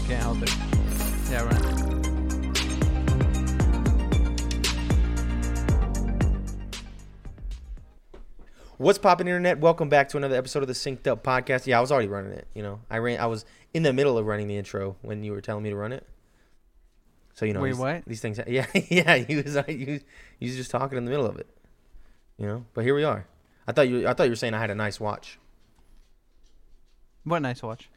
Can't help it. Yeah, right. What's poppin', internet? Welcome back to another episode of the Synced Up Podcast. Yeah, I was already running it. You know, I was in the middle of running the intro when you were telling me to run it. So you know, Wait, what? These things. Yeah, yeah. You was just talking in the middle of it. You know, but here we are. I thought you were saying I had a nice watch. What nice watch?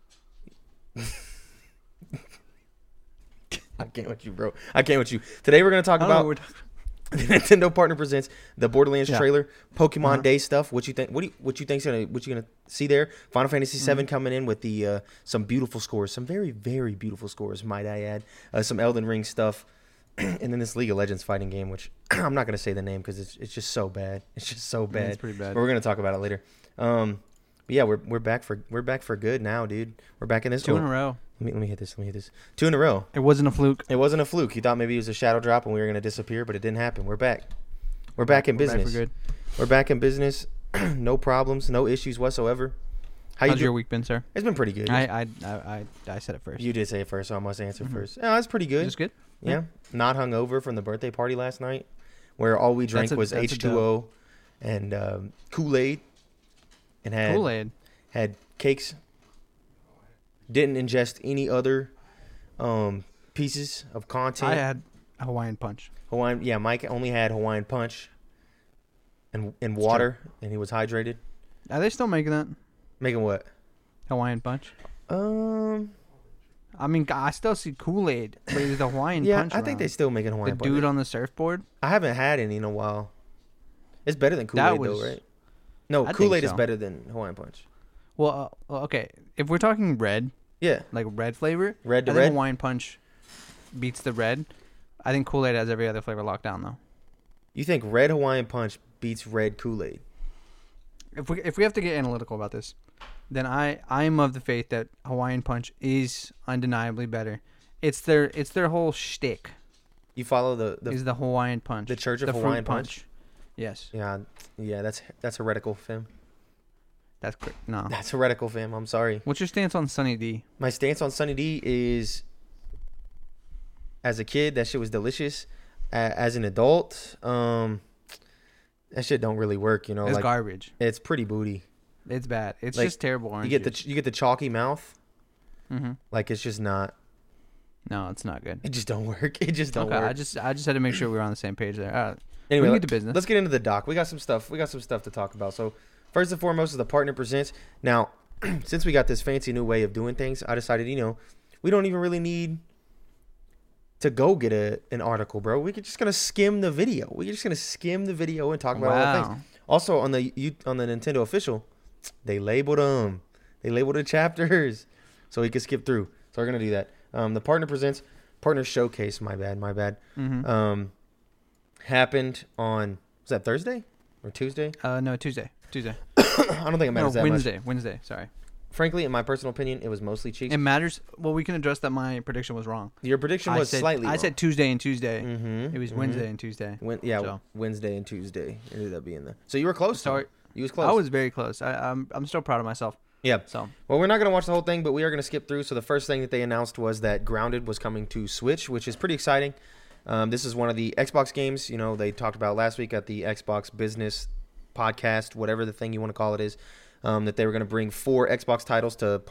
I can't with you, bro. I can't with you. Today we're gonna talk about Nintendo Partner presents the Borderlands trailer, Pokemon Day stuff. What you think? What you gonna see there? Final Fantasy VII coming in with the some beautiful scores, some very very beautiful scores, might I add. Some Elden Ring stuff, and then this League of Legends fighting game, which I'm not gonna say the name because it's just so bad. It's just so bad. It's pretty bad. But we're gonna talk about it later. But yeah, we're back for good now, dude. We're back in this 2 in a row. Let me hit this. 2 in a row. It wasn't a fluke. It wasn't a fluke. You thought maybe it was a shadow drop and we were going to disappear, but it didn't happen. We're back. We're back in business. Back for good. We're back in business. No problems, no issues whatsoever. How's your week been, sir? It's been pretty good. I said it first. You did say it first, so I must answer first. Yeah, it's pretty good. It's good. Yeah. Not hungover from the birthday party last night, where all we drank was H2O and Kool-Aid, and had cakes. Didn't ingest any other pieces of content. I had Hawaiian Punch. Mike only had Hawaiian Punch and water, and he was hydrated. Are they still making that? Making what? Hawaiian Punch. I mean, I still see Kool-Aid, but it's the Hawaiian Punch. Yeah, I think they're still making Hawaiian Punch. The dude on the surfboard. I haven't had any in a while. It's better than Kool-Aid, though, right? No, Kool-Aid is better than Hawaiian Punch. Well, okay. If we're talking red, like red flavor, I think Hawaiian Punch beats the red. I think Kool-Aid has every other flavor locked down, though. You think red Hawaiian Punch beats red Kool-Aid? If we have to get analytical about this, then I'm of the faith that Hawaiian Punch is undeniably better. It's their whole shtick. You follow the Hawaiian Punch, the Church of Hawaiian Punch. Yes. Yeah. That's heretical, fam. No. That's heretical, fam. I'm sorry. What's your stance on Sunny D? My stance on Sunny D is, as a kid, that shit was delicious. As an adult, that shit don't really work. You know, it's garbage. It's pretty booty. It's bad. It's just terrible orange. You get the chalky mouth. Mm-hmm. Like it's just not. No, it's not good. It just don't work. It just don't work. I just had to make sure we were on the same page there. Anyway, we get to business. Let's get into the doc. We got some stuff to talk about. So first and foremost is the Partner Presents. Now, since we got this fancy new way of doing things, I decided, we don't even really need to go get an article, bro. We're just gonna skim the video. We're just gonna skim the video and talk about all the things. Also, on the Nintendo official, they labeled them. They labeled the chapters, so we can skip through. So we're gonna do that. The Partner Presents, Partner Showcase. My bad. Mm-hmm. Happened on, was that Thursday or Tuesday? No, Tuesday. I don't think it matters that much. Wednesday. Sorry. Frankly, in my personal opinion, it was mostly cheeks. It matters. Well, we can address that my prediction was wrong. Your prediction was slightly wrong. I said Tuesday and Tuesday. Mm-hmm, it was Wednesday and Tuesday. Wednesday and Tuesday ended up being so you were close. Sorry, you was close. I was very close. I'm still proud of myself. Yeah. So well, we're not gonna watch the whole thing, but we are gonna skip through. So the first thing that they announced was that Grounded was coming to Switch, which is pretty exciting. This is one of the Xbox games. They talked about last week at the Xbox Business Podcast, whatever the thing you want to call it is. That they were going to bring 4 Xbox titles to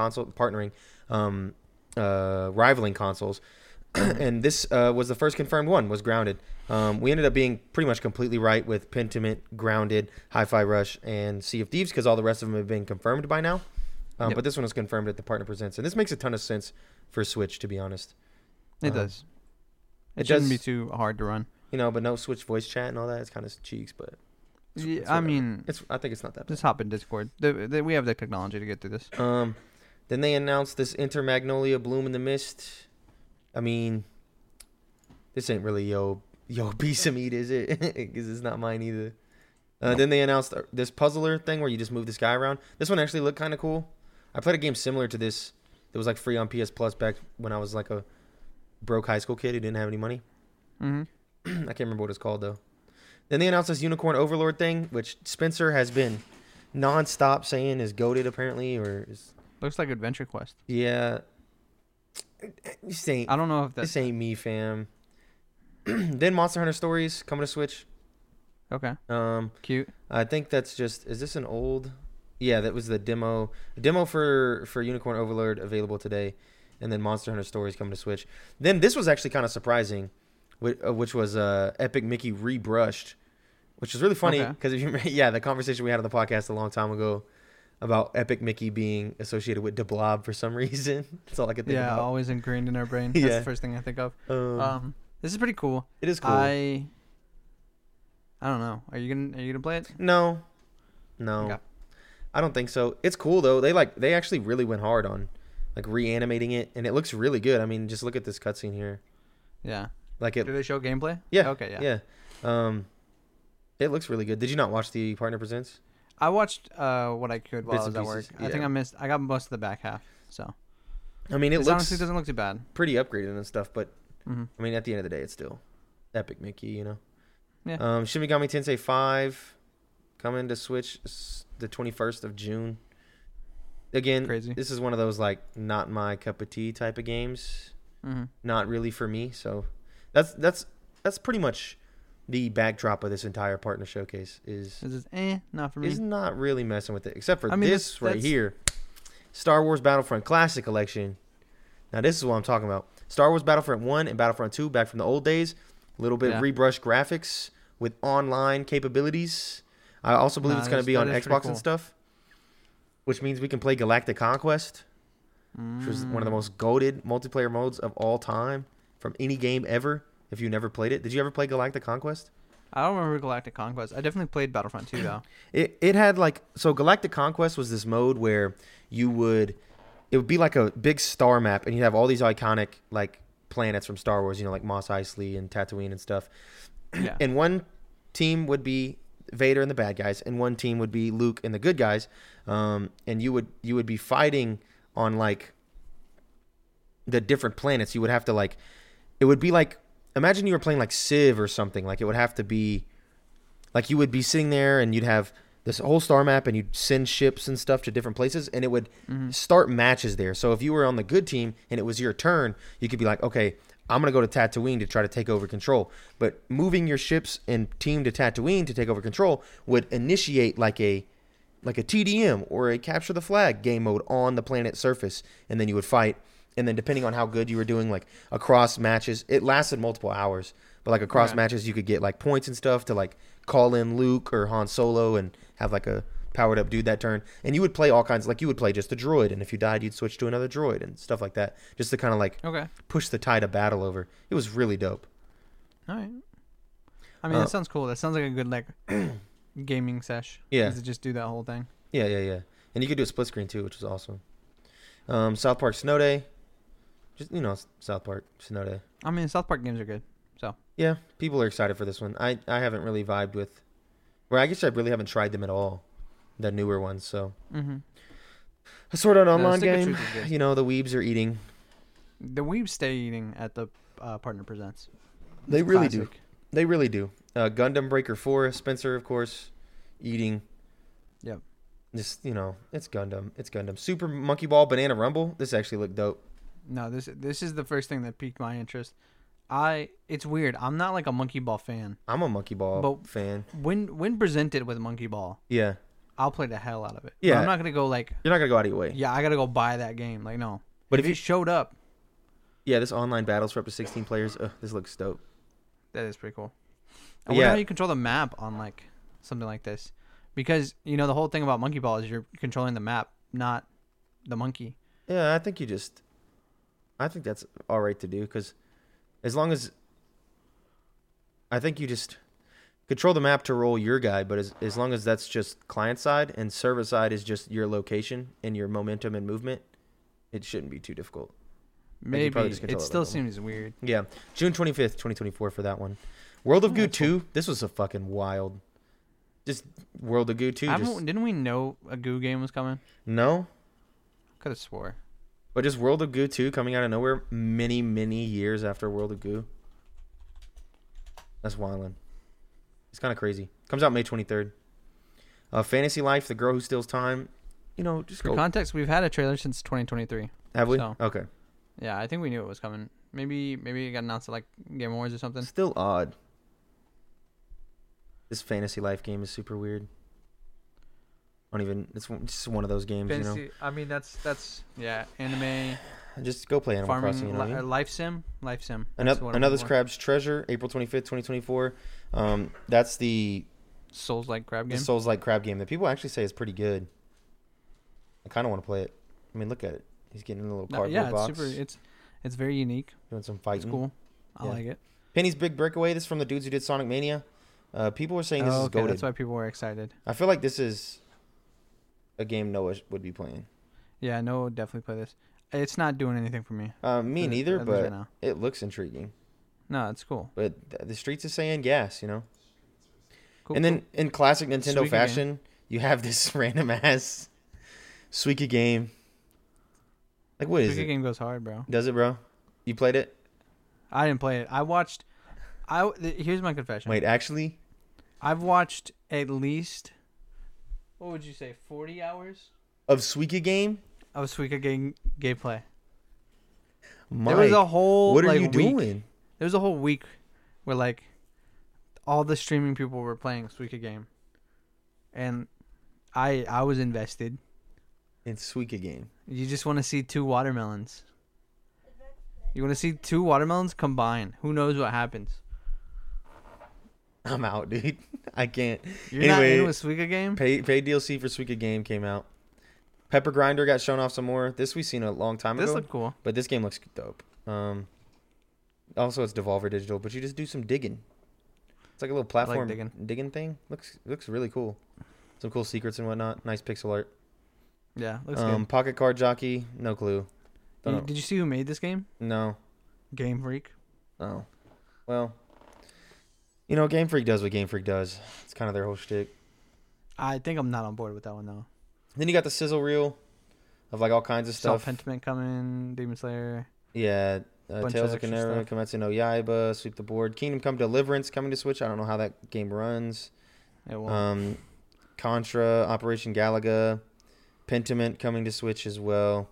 rivaling consoles. And this was the first confirmed one, was Grounded. We ended up being pretty much completely right with Pentiment, Grounded, Hi-Fi Rush, and Sea of Thieves because all the rest of them have been confirmed by now. But this one was confirmed at the Partner Presents. And this makes a ton of sense for Switch, to be honest. It does. It shouldn't be too hard to run. But no Switch voice chat and all that. It's kind of cheeks, but... I think it's not that bad. Just hop in Discord. We have the technology to get through this. Then they announced this Intermagnolia Bloom in the Mist. I mean, this ain't really yo piece of meat, is it? Because it's not mine either. Then they announced this puzzler thing where you just move this guy around. This one actually looked kind of cool. I played a game similar to this that was like free on PS Plus back when I was like a broke high school kid who didn't have any money. Mm-hmm. I can't remember what it's called though. Then they announced this Unicorn Overlord thing, which Spencer has been nonstop saying is goated apparently, or is... Looks like Adventure Quest. Yeah. This ain't, I don't know if that's this ain't me, fam. Then Monster Hunter Stories coming to Switch. okay. Um, Cute. I think that's just. Is this an old? Yeah, that was the demo. Demo for Unicorn Overlord available today, and then Monster Hunter Stories coming to Switch. Then this was actually kind of surprising, which was Epic Mickey rebrushed, which is really funny Okay. because if you yeah, the conversation we had on the podcast a long time ago about Epic Mickey being associated with DeBlob for some reason. That's all I could think Yeah, about. always ingrained in our brain. That's Yeah. the first thing I think of. Um, This is pretty cool. it is cool. I don't know. Are you gonna play it? No. Okay. I don't think so. It's cool though. They actually really went hard on like reanimating it, and it looks really good. I mean, just look at this cutscene here. Yeah. Like it. Do they show gameplay? Yeah. Okay. Yeah. Yeah. It looks really good. Did you not watch the Partner Presents? I watched what I could while Bits I was and at work. pieces, I think yeah. I got most of the back half. So I mean, it this looks honestly doesn't look too bad. pretty upgraded and stuff, but Hmm. I mean, at the end of the day, it's still Epic Mickey, you know. Yeah. Shin Megami Tensei 5 coming to Switch the 21st of June. Again, Crazy. this is one of those like not my cup of tea type of games. Hmm. Not really for me. So that's pretty much the backdrop of this entire partner showcase is This is not for me. not really messing with it except for I mean, this right that's- here. Star Wars Battlefront Classic Collection. Now this is what I'm talking about. Star Wars Battlefront 1 and Battlefront 2 back from the old days. A little bit Yeah. rebrushed graphics with online capabilities. I also believe Nah, it's going to be that on is pretty Xbox cool. and stuff, which means we can play Galactic Conquest, which is one of the Mm. most goated multiplayer modes of all time from any game ever. If you never played it, did you ever play Galactic Conquest? I don't remember Galactic Conquest. I definitely played Battlefront 2 though. It had like, so Galactic Conquest was this mode where it would be like a big star map, and you'd have all these iconic like planets from Star Wars, you know, like Mos Eisley and Tatooine and stuff. Yeah. And one team would be Vader and the bad guys, and one team would be Luke and the good guys. And you would be fighting on like the different planets. You would have to like, it would be like, imagine you were playing like Civ or something. Like it would have to be like you would be sitting there and you'd have this whole star map and you'd send ships and stuff to different places, and it would start matches there. So if you were on the good team and it was your turn, you could be like, okay, I'm going to go to Tatooine to try to take over control. But moving your ships and team to Tatooine to take over control would initiate like a TDM or a capture the flag game mode on the planet's surface, and then you would fight. And then depending on how good you were doing, like across matches, it lasted multiple hours. But like across Okay. matches, you could get like points and stuff to like call in Luke or Han Solo and have like a powered up dude that turn. And you would play all kinds, like you would play just a droid, and if you died, you'd switch to another droid and stuff like that, just to kind of like Okay. push the tide of battle over. It was really dope. All right. I mean, that sounds cool. That sounds like a good like gaming sesh. Yeah. Is to just do that whole thing. Yeah. And you could do a split screen too, which was awesome. South Park Snow Day. Just, you know, South Park Snow Day. I mean, South Park games are good. Yeah, people are excited for this one. I haven't really vibed with, well, I guess I really haven't tried them at all, the newer ones. So Mm-hmm. a Sword Art Online Stick of game. Truth is good. You know, the weebs are eating. The weebs stay eating at the Partner Presents. They It's really do. classic. They really do. Gundam Breaker 4, Spencer, of course, eating. Yep. Just, you know, it's Gundam. It's Gundam. Super Monkey Ball Banana Rumble. This actually looked dope. No, this is the first thing that piqued my interest. It's weird. I'm not like a Monkey Ball fan. I'm a Monkey Ball But- fan. When presented with Monkey Ball, Yeah. I'll play the hell out of it. But Yeah. I'm not gonna go like, You're not going to go out of your way. yeah, I gotta go buy that game. Like, no. But if if it showed up, Yeah, this online battles for up to 16 players. This looks dope. that is pretty cool. I But wonder yeah. how you control the map on like something like this, because you know the whole thing about Monkey Ball is you're controlling the map, not the monkey. Yeah, I think that's all right to do, because as long as I think you just control the map to roll your guy, but as long as that's just client side and server side is just your location and your momentum and movement, it shouldn't be too difficult. you Maybe probably just it control it still like normal. seems weird. Yeah, June 25th, 2024 for that one. World of Oh, Goo that's cool. 2. This was a fucking wild. Just World of Goo 2. Didn't we know a Goo game was coming? No, Could have swore. but just World of Goo 2 coming out of nowhere many, many years after World of Goo. That's wildin'. It's kind of crazy. Comes out May 23rd. Fantasy Life, The Girl Who Steals Time. You know, just For go. context, we've had a trailer since 2023. Have we? so- Okay. Yeah, I think we knew it was coming. Maybe it got announced at like Game Awards or something. Still odd. This Fantasy Life game is super weird. It's just one of those games, Fantasy, I mean, that's yeah, anime, Just go play Animal farming, Crossing. You know what I mean? life sim. That's what I'm Another looking for. Crab's Treasure, April 25th, 2024. That's the Souls-like crab game. Souls-like crab game that people actually say is pretty good. I kind of want to play it. I mean, look at it. He's getting in a little cardboard Yeah, box. it's very unique. Doing some It's fighting. cool. I Yeah. like it. Penny's Big Breakaway. This is from the dudes who did Sonic Mania. People are saying this is Okay, goated. that's why people were excited. I feel like this is a game Noah would be playing. Yeah, no, would definitely play this. It's not doing anything for me. Me At- neither, at least right but now. it looks intriguing. No, it's cool. But the streets is saying gas, you know. Cool. And then in classic Nintendo Suika fashion, you have this random ass Suika game. Like what is Suika it? game goes hard, bro. Does it, bro? You played it? I didn't play it. I watched. Here's my confession. Wait, actually? I've watched at least, what would you say, 40 hours Of Suika game? of Suika game gameplay. Mike, There was a whole what are like, you week. doing? There was a whole week where like all the streaming people were playing Suika game, and I was invested. In Suika game. You just want to see two watermelons. You want to see two watermelons combine. Who knows what happens? I'm out, dude. I can't. You're not Anyway, into a Suika game? Paid DLC for Suika game came out. Pepper Grinder got shown off some more. This we've seen a long time This ago. looked cool. But this game looks dope. Also, it's Devolver Digital, but you just do some digging. It's like a little platform digging thing. Looks really cool. Some cool secrets and whatnot. Nice pixel art. Yeah, looks good. Pocket Card Jockey. No clue. Don't know. Did you see who made this game? No. Game Freak. Oh. Well. You know, Game Freak does what Game Freak does. It's kind of their whole shtick. I think I'm not on board with that one though. Then you got the sizzle reel of like all kinds of Self stuff. Pentiment coming, Demon Slayer. Yeah. Bunch Tales of of extra Canera, stuff. Kimetsu no Yaiba, Sweep the Board, Kingdom Come Deliverance coming to Switch. I don't know how that game runs. It will. Contra, Operation Galaga, Pentiment coming to Switch as well.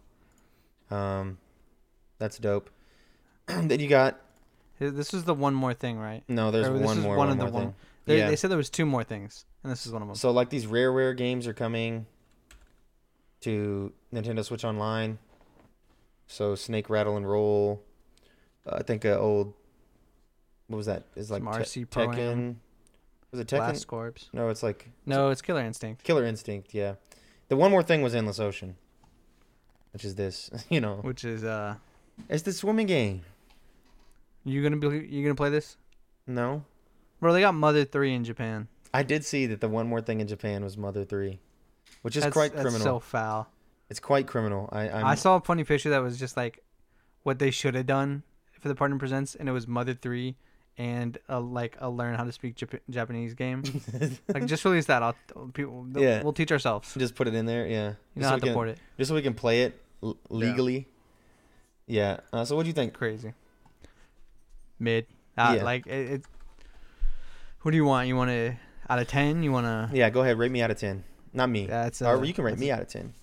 That's dope. Then you got This is the one more thing, right? there's Or this one is more one one of the more one- thing. They said there was two more things, and this is one of them. So like these rare games are coming to Nintendo Switch Online. So Snake Rattle and Roll. I think old. What was that? It's like Some RC Pro-Am. Tekken. Was it Tekken? Blast Corps. No, it's like No, it's Killer Instinct. Killer Instinct. Yeah. The one more thing was Endless Ocean, which is this. You know, Which is it's the swimming game. you gonna play this? No, Bro, they got Mother 3 in Japan. I did see that the one more thing in Japan was Mother 3, which is quite criminal. That's so foul. It's quite criminal. I saw a funny picture that was just like what they should have done for the Partner Presents, and it was Mother 3 and a learn how to speak Japanese game. Like just release that. We'll teach ourselves. just put it in there. Yeah, You don't have to port it. just so we can play it legally. Yeah. So what do you think? Crazy. Mid. Yeah. Like it. What do you want? You want to out of 10? You want to? Yeah, go ahead. Rate me out of 10. Not me. That's Or you can rate me out of 10.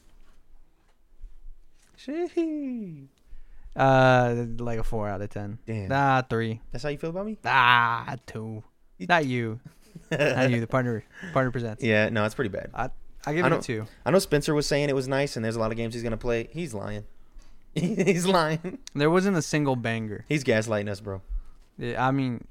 Sheesh. Like a 4 out of 10. Damn. 3. That's how you feel about me? 2. Not you. Not you. The partner presents. Yeah, no, it's pretty bad. I give it a 2. I know Spencer was saying it was nice, and there's a lot of games he's gonna play. He's lying. He's lying. There wasn't a single banger. He's gaslighting us, bro. Yeah, I mean,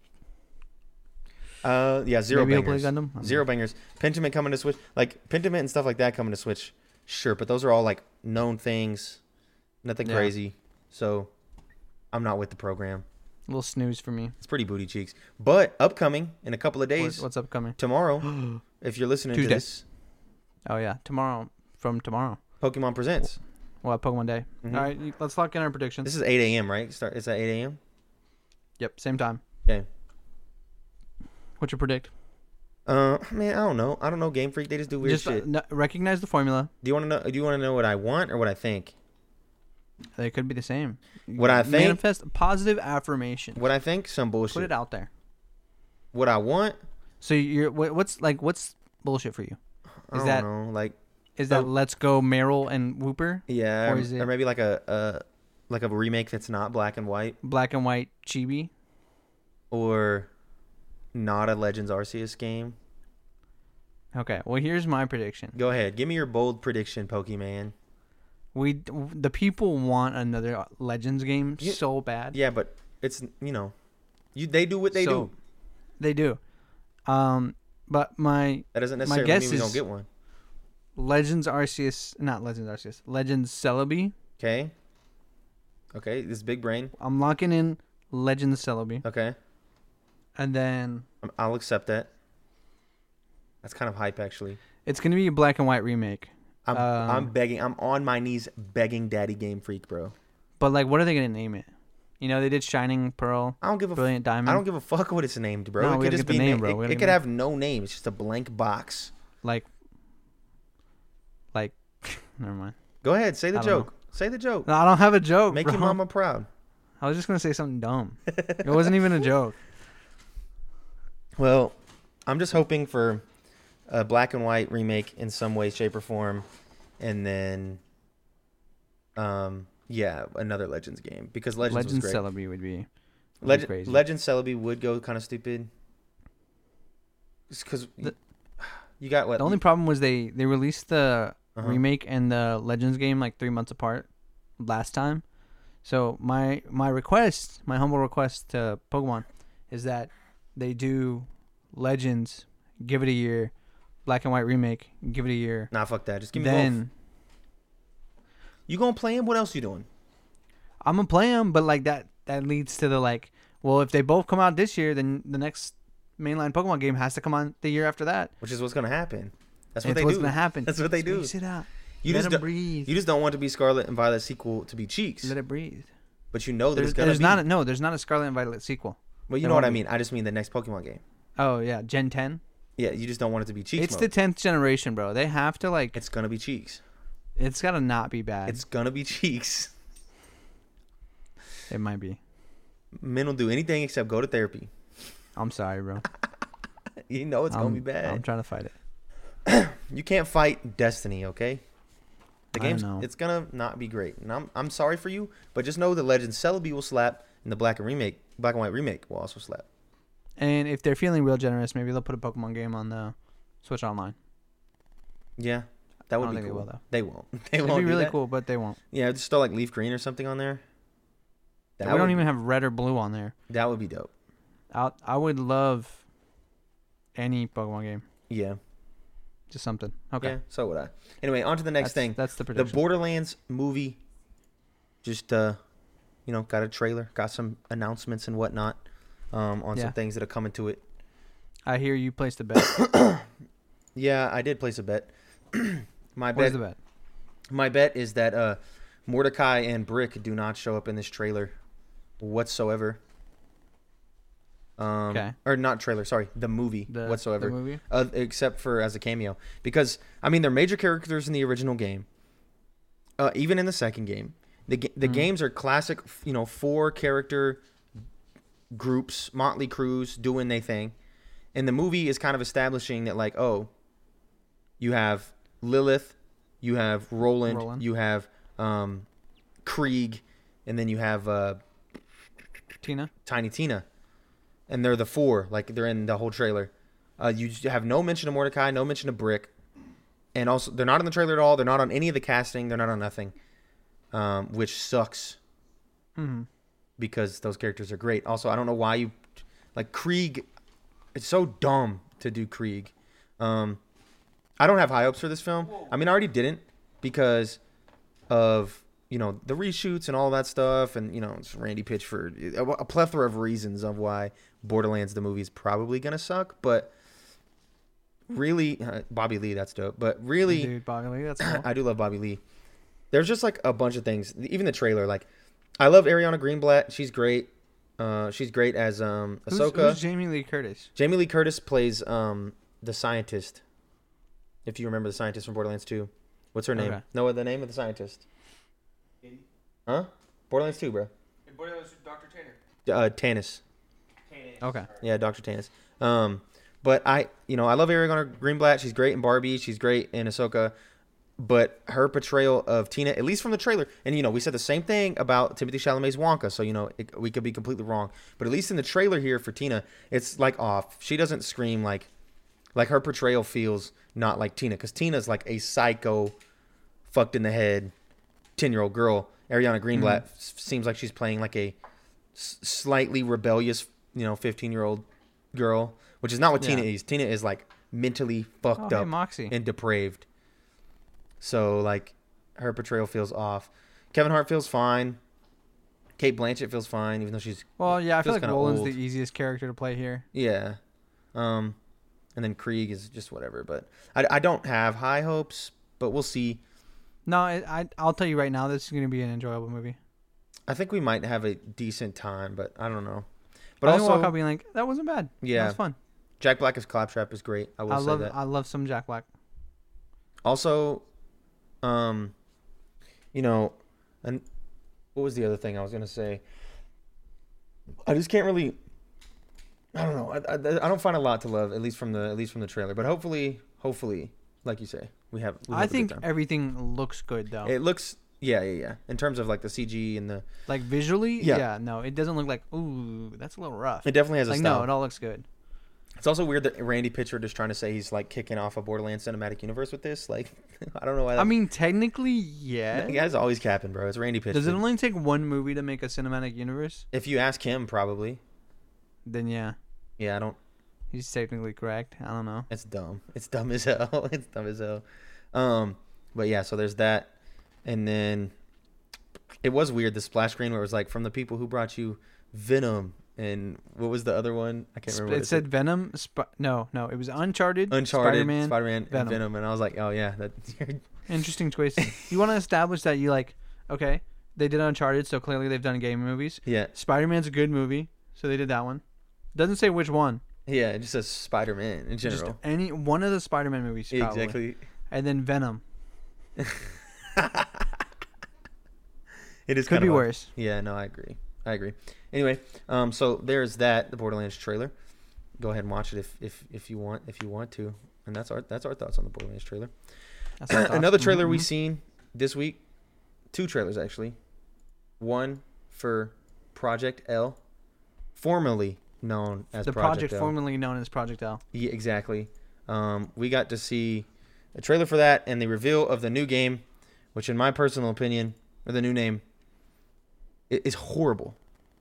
Yeah, zero maybe he'll bangers. play Gundam. I don't Zero know. bangers. Pentiment coming to Switch, like Pentiment and stuff like that coming to Switch. Sure, but those are all like known things, nothing Yeah. crazy. So, I'm not with the program. A little snooze for me. It's pretty booty cheeks. But upcoming in a couple of days, What's upcoming? tomorrow, if you're listening Tuesday. to this, Oh yeah, tomorrow. Pokemon Presents. We'll have Pokemon Day. Mhm. All right, let's lock in our predictions. This is 8 a.m., right? It's at 8 a.m.? Yep, same time. Okay. What you predict? Man, I don't know. I don't know. Game Freak, they just do weird Just shit. recognize the formula. Do you want to know? Do you want to know what I want or what I think? They could be the same. What I think- Manifest positive affirmation. What I think? Some bullshit. Put it out there. What I want? So what's bullshit for you? I don't know. Like, Is that Oh. Let's Go Meryl and Whooper? yeah, Or is it- or maybe like a like a remake that's not black and white, Black and white chibi. or not a Legends Arceus game? Okay, well here's my prediction. Go ahead. Give me your bold prediction, Pokemon. The people want another Legends game You- so bad. Yeah, but it's, they do what they do. They do. But my That doesn't necessarily guess mean we don't is- get one. Legends Arceus, not Legends Arceus, Legends Celebi. Okay. Okay, this big brain. I'm locking in Legends Celebi, Okay. and then I'll accept that. That's kind of hype, actually. it's gonna be a black and white remake. I'm begging. I'm on my knees begging Daddy Game Freak, bro. But like, what are they gonna name it? You know, they did Shining Pearl, I don't give a Brilliant Diamond. I don't give a fuck what it's named, bro. No, it we could gotta just get the be name, bro. We It gotta could get have no name. It's just a blank box. like, never mind. Go ahead, say the I don't joke. Say the joke. No, I don't have a joke. Make bro. your mama proud. I was just gonna say something dumb. It wasn't even a joke. Well, I'm just hoping for a black and white remake in some way, shape, or form, and then, another Legends game, because Legends was Legends great. Celebi would be crazy. Legends Celebi would go kind of stupid. Because you got what? The only problem was they released the Uh-huh. remake and the Legends game like 3 months apart last time. So my request, my humble request to Pokemon, is that they do Legends, give it a year, black and white remake, give it a year. Nah, fuck that. Just give me both. Then You gonna play him? What else you doing? I'm gonna play them, but like that leads to the like, well, if they both come out this year, then the next mainline Pokemon game has to come on the year after that. Which is what's gonna happen. That's what It's they what's do. gonna happen. That's what they do. Space it out. You Let just them don't, breathe. you just don't want to be Scarlet and Violet sequel to be Cheeks, Let it breathe. but you know that it's There's gonna be. there's not a Scarlet and Violet sequel. Well, you there know what won't I be. mean. I just mean the next Pokemon game. Oh yeah, Gen 10. Yeah, you just don't want it to be Cheeks. It's mode. the 10th generation, bro. They have to like. It's gonna be Cheeks. It's gotta not be bad. It's gonna be Cheeks. It might be. Men will do anything except go to therapy. I'm sorry, bro. You know it's gonna be bad. I'm trying to fight it. You can't fight destiny, okay? The I game's know. it's gonna not be great, and I'm sorry for you, but just know the Legend Celebi will slap, and the black and white remake will also slap. And if they're feeling real generous, maybe they'll put a Pokemon game on the Switch Online. Yeah, that would I don't be think they cool. will, though. They won't. They It'd won't be do really that. cool, but they won't. Yeah, just throw like Leaf Green or something on there. We don't even have red or blue on there. That would be dope. I would love any Pokemon game. Yeah. Just something. Okay. Yeah. So would I. Anyway, on to the next thing. That's the The prediction. Borderlands movie. Just got a trailer, got some announcements and whatnot, on Yeah. some things that are coming to it. I hear you placed a bet. Yeah, I did place a bet. My What is bet. the bet? My bet is that Mordecai and Brick do not show up in this trailer whatsoever. Okay. Or not trailer, sorry, the movie whatsoever. The movie? Except for as a cameo. Because, I mean, they're major characters in the original game. Even in the second game. The games are classic, 4 character groups, Motley Crues doing their thing. And the movie is kind of establishing that, like, oh, you have Lilith, you have Roland. You have Krieg, and then you have Tina? Tiny Tina. And they're the 4, like they're in the whole trailer. You have no mention of Mordecai, no mention of Brick. And also, they're not in the trailer at all. They're not on any of the casting. They're not on nothing, which sucks Mm-hmm. because those characters are great. Also, I don't know why you... Like, Krieg... It's so dumb to do Krieg. I don't have high hopes for this film. I mean, I already didn't because of, the reshoots and all that stuff. And, it's Randy Pitchford. A plethora of reasons of why Borderlands, the movie, is probably going to suck. But really... Bobby Lee, that's dope. But really... Dude, Bobby Lee, that's cool. I do love Bobby Lee. There's just, like, a bunch of things. Even the trailer. Like, I love Ariana Greenblatt. She's great. She's great as Ahsoka. Who's Jamie Lee Curtis? Jamie Lee Curtis plays the scientist. If you remember the scientist from Borderlands 2. What's her name? Okay. No, the name of the scientist. Huh? Borderlands 2, bro. Borderlands Dr. Tanner. Tannis. Okay. Yeah, Dr. Tannis. But I love Ariana Greenblatt. She's great in Barbie. She's great in Ahsoka. But her portrayal of Tina, at least from the trailer, and we said the same thing about Timothée Chalamet's Wonka, so we could be completely wrong. But at least in the trailer here for Tina, it's like off. She doesn't scream like her portrayal feels not like Tina, because Tina's like a psycho, fucked in the head, 10-year-old girl. Ariana Greenblatt seems like she's playing like a slightly rebellious, 15-year-old girl, which is not what Tina is. Tina is like mentally fucked up Moxie. and depraved. So, like, her portrayal feels off. Kevin Hart feels fine. Kate Blanchett feels fine, even though she's... Well, yeah, I feel like Roland's old. the easiest character to play here. Yeah. And then Krieg is just whatever. But I don't have high hopes, but we'll see. No, I'll tell you right now, this is going to be an enjoyable movie. I think we might have a decent time, but I don't know. But I also... walk out being like, that wasn't bad. Yeah. That was fun. Jack Black as Claptrap is great. I will say that. I love some Jack Black. Also... and what was the other thing I was gonna say? I just can't really. I don't know. I don't find a lot to love, at least from the trailer. But hopefully, like you say, we have. I think everything looks good though. It looks, yeah. In terms of like the CG and the like visually, yeah. No, it doesn't look like ooh, that's a little rough. It definitely has a style. No, it all looks good. It's also weird that Randy Pitchford is trying to say he's like kicking off a Borderlands cinematic universe with this. Like, I don't know why. I mean, technically, yeah. The guy's always capping, bro. It's Randy Pitchford. Does it only take one movie to make a cinematic universe? If you ask him, probably. Then yeah. Yeah, I don't. He's technically correct. I don't know. It's dumb. It's dumb as hell. It's dumb as hell. But yeah, so there's that, and then it was weird, the splash screen where it was like, from the people who brought you Venom. And what was the other one? I can't remember. It said Venom. No, it was Uncharted, Spider-Man, Venom. and Venom. And I was like, oh yeah, Interesting choice. You want to establish that you like, okay, they did Uncharted, so clearly they've done game movies. Yeah. Spider-Man's a good movie, so they did that one. Doesn't say which one. Yeah, it just says Spider-Man in general. Just any one of the Spider-Man movies. Probably. Exactly. And then Venom. It is could be worse. Yeah, no, I agree. Anyway, so there's that, the Borderlands trailer. Go ahead and watch it if you want to. And that's our thoughts on the Borderlands trailer. Another trailer we've seen this week, 2 trailers actually. One for Project L, formerly known as the Project L. formerly known as Project L. Yeah, exactly. We got to see a trailer for that and the reveal of the new game, which in my personal opinion, or the new name, is horrible.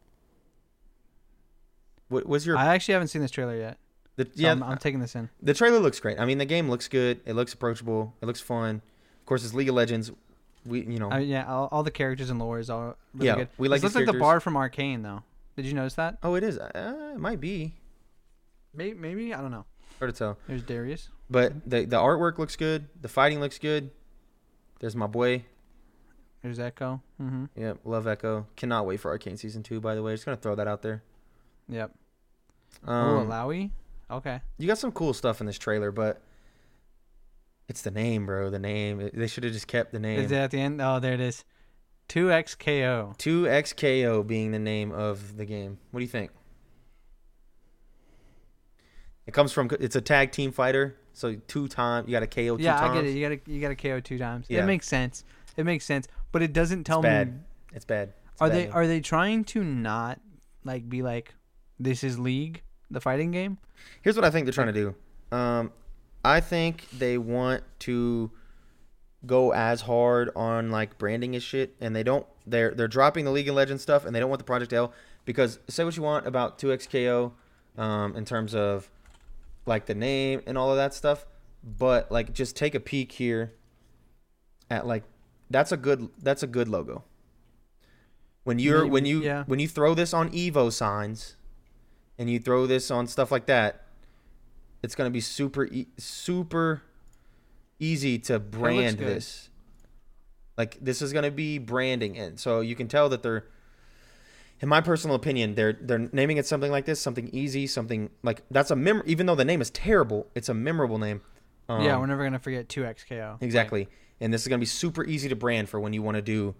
What was your? I actually haven't seen this trailer yet. I'm taking this in. The trailer looks great. I mean, the game looks good. It looks approachable. It looks fun. Of course, it's League of Legends. All the characters and lore is all really good. We like. It looks like the bard from Arcane, though. Did you notice that? Oh, it is. It might be. Maybe I don't know. Hard to tell. There's Darius. But the artwork looks good. The fighting looks good. There's my boy. There's Echo. Mm-hmm. Yep, love Echo. Cannot wait for Arcane Season 2, by the way. Just going to throw that out there. Yep. Alawi? Okay. You got some cool stuff in this trailer, but it's the name, bro. The name. They should have just kept the name. Is it at the end? Oh, there it is. 2XKO. 2XKO being the name of the game. What do you think? It's a tag team fighter, so 2 times. You got to KO 2 times. Yeah, I get it. You got to KO 2 times. Yeah. It makes sense. But it doesn't tell me. It's bad. Are they trying to not be like, this is League, the fighting game? Here's what I think they're trying to do. I think they want to go as hard on like branding and shit, and they're dropping the League of Legends stuff, and they don't want the Project L, because say what you want about 2XKO, in terms of like the name and all of that stuff, but like just take a peek here at like that's a good logo. When you throw this on Evo signs, and you throw this on stuff like that, it's gonna be super easy to brand this. Like this is gonna be branding, and so you can tell that they're, in my personal opinion, they're naming it something like this, something easy, something like that's even though the name is terrible, it's a memorable name. Yeah, we're never gonna forget 2XKO. Exactly, and this is gonna be super easy to brand for when you want to do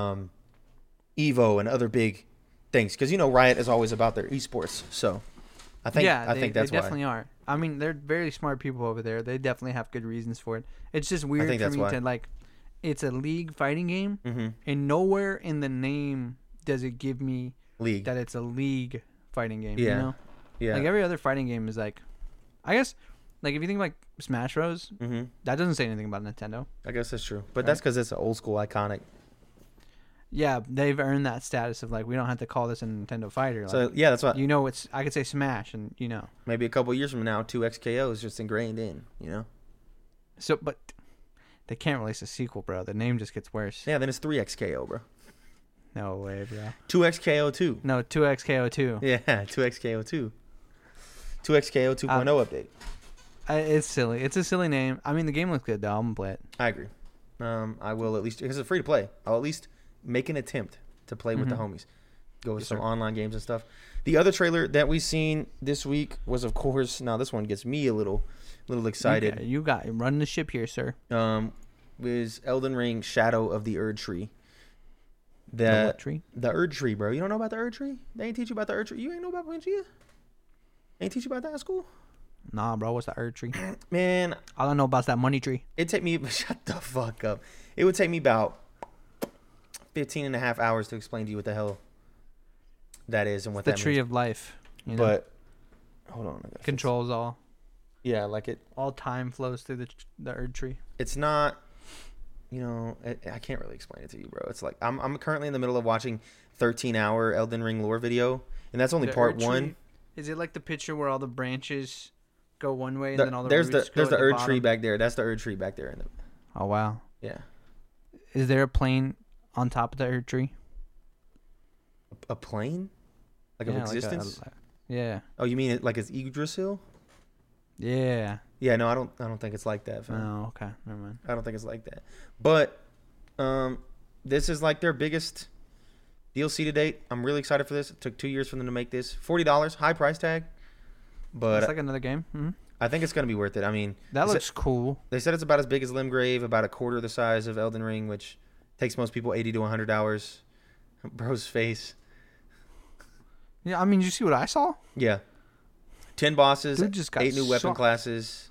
Evo and other big things, because Riot is always about their esports. So I think that's they why. definitely are. I mean, they're very smart people over there. They definitely have good reasons for it. It's just weird think for that's me why. to like. It's a league fighting game, Mm-hmm. and nowhere in the name does it give me League. that it's a league fighting game. Yeah. You know? Yeah. Like every other fighting game is like, I guess, like if you think like Smash Bros, Mm-hmm. that doesn't say anything about Nintendo. I guess that's true, but Right. that's because it's an old school iconic. Yeah, they've earned that status of like we don't have to call this a Nintendo fighter. Like, So yeah, that's what. you know, it's I could say Smash, and you know. Maybe a couple years from now, 2XKO is just ingrained in. You know. So, but they can't release a sequel, bro. The name just gets worse. Yeah. Then it's 3XKO, bro. No way, bro. 2XKO2. No, 2XKO2. Yeah. 2XKO2. 2XKO 2.0 update. It's silly. It's a silly name. I mean, the game looks good though. I'm gonna play it. I agree. I will at least because it's free to play. I'll at least make an attempt to play with the Mhm. homies. Go with Yes, some sir. online games and stuff. The other trailer that we seen this week was, of course, now this one gets me a little excited. You got running the ship here, sir. Was Elden Ring Shadow of the Erd Tree. The The what tree? the Erd Tree, bro. You don't know about the Erd Tree? They ain't teach you about the Erd Tree. You ain't know about Pangea? Ain't teach you about that in school? Nah, bro. What's the Erd tree? Man, All I know about is that money tree. it'd take me shut the fuck up. It would take me about 15 and a half hours to explain to you what the hell that is and what The that tree means. of life. You know? But hold on, I gotta fix- Controls all. Yeah, like All time flows through the Erd tree. it's not. You know, I can't really explain it to you, bro. It's like I'm currently in the middle of watching 13-hour Elden Ring lore video, and that's only The part Erd tree- one. Is it like the picture where all the branches go one way and The- then all the there's roots the there's go the at Erd bottom? tree back there. That's the Erd tree back there. Oh wow. Yeah, Is there a plane on top of the Erd tree? a plane, like Yeah, of existence. Yeah. Oh, you mean it like it's Yggdrasil? Yeah. Yeah, no, I don't think it's like that. Fam. Oh, okay. Never mind. I don't think it's like that. But this is like their biggest DLC to date. I'm really excited for this. It took 2 years for them to make this. $40, high price tag. But It's like another game. Hmm. I think it's going to be worth it. I mean, That Is it- looks cool. they said it's about as big as Limgrave, about a quarter the size of Elden Ring, which takes most people 80 to 100 hours. Bro's face. Yeah, I mean, you see what I saw? Yeah. 10 bosses, Dude just got 8 new weapon sucked. classes.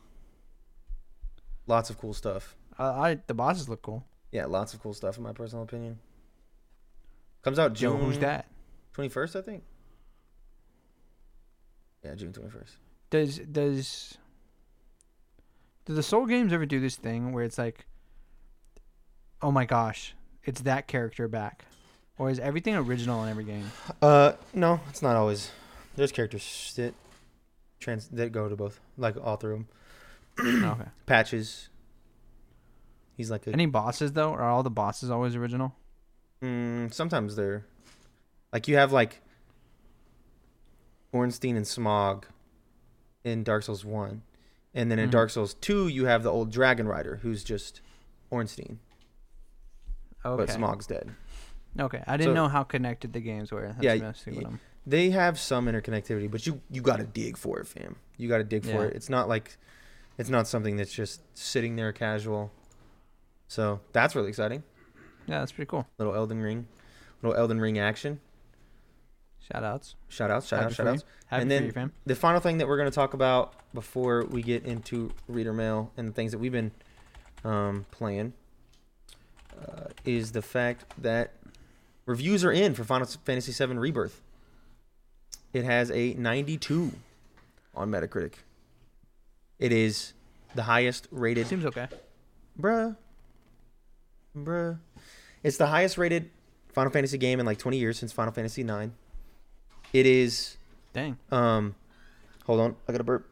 Lots of cool stuff. The bosses look cool. Yeah, lots of cool stuff in my personal opinion. Comes out Yo, June who's that? 21st, I think. Yeah, June 21st. Do the Soul games ever do this thing where it's like, oh my gosh, it's that character back, or is everything original in every game? No, it's not always. There's characters that go to both, like all through them. Okay. Patches. He's like a. Any bosses though? Are all the bosses always original? Sometimes they're, like you have like Ornstein and Smog in Dark Souls 1, and then in Mhm. Dark Souls 2 you have the old Dragon Rider who's just Ornstein, Okay. but Smog's dead. Okay. I didn't So- know how connected the games were. That's Yeah, messing with them. They have some interconnectivity, but you got to dig for it, fam. You got to dig for Yeah. it. It's not like, it's not something that's just sitting there casual. So that's really exciting. Yeah, that's pretty cool. Little Elden Ring action. Shout outs. Shout outs. Happy for you. Happy And for then- you, fam. The final thing that we're going to talk about before we get into reader mail and the things that we've been playing is the fact that reviews are in for Final Fantasy VII Rebirth. It has a 92 on Metacritic. It is the highest rated. Seems okay. Bruh. It's the highest rated Final Fantasy game in like 20 years since Final Fantasy IX. It is. Dang. Hold on, I got a burp.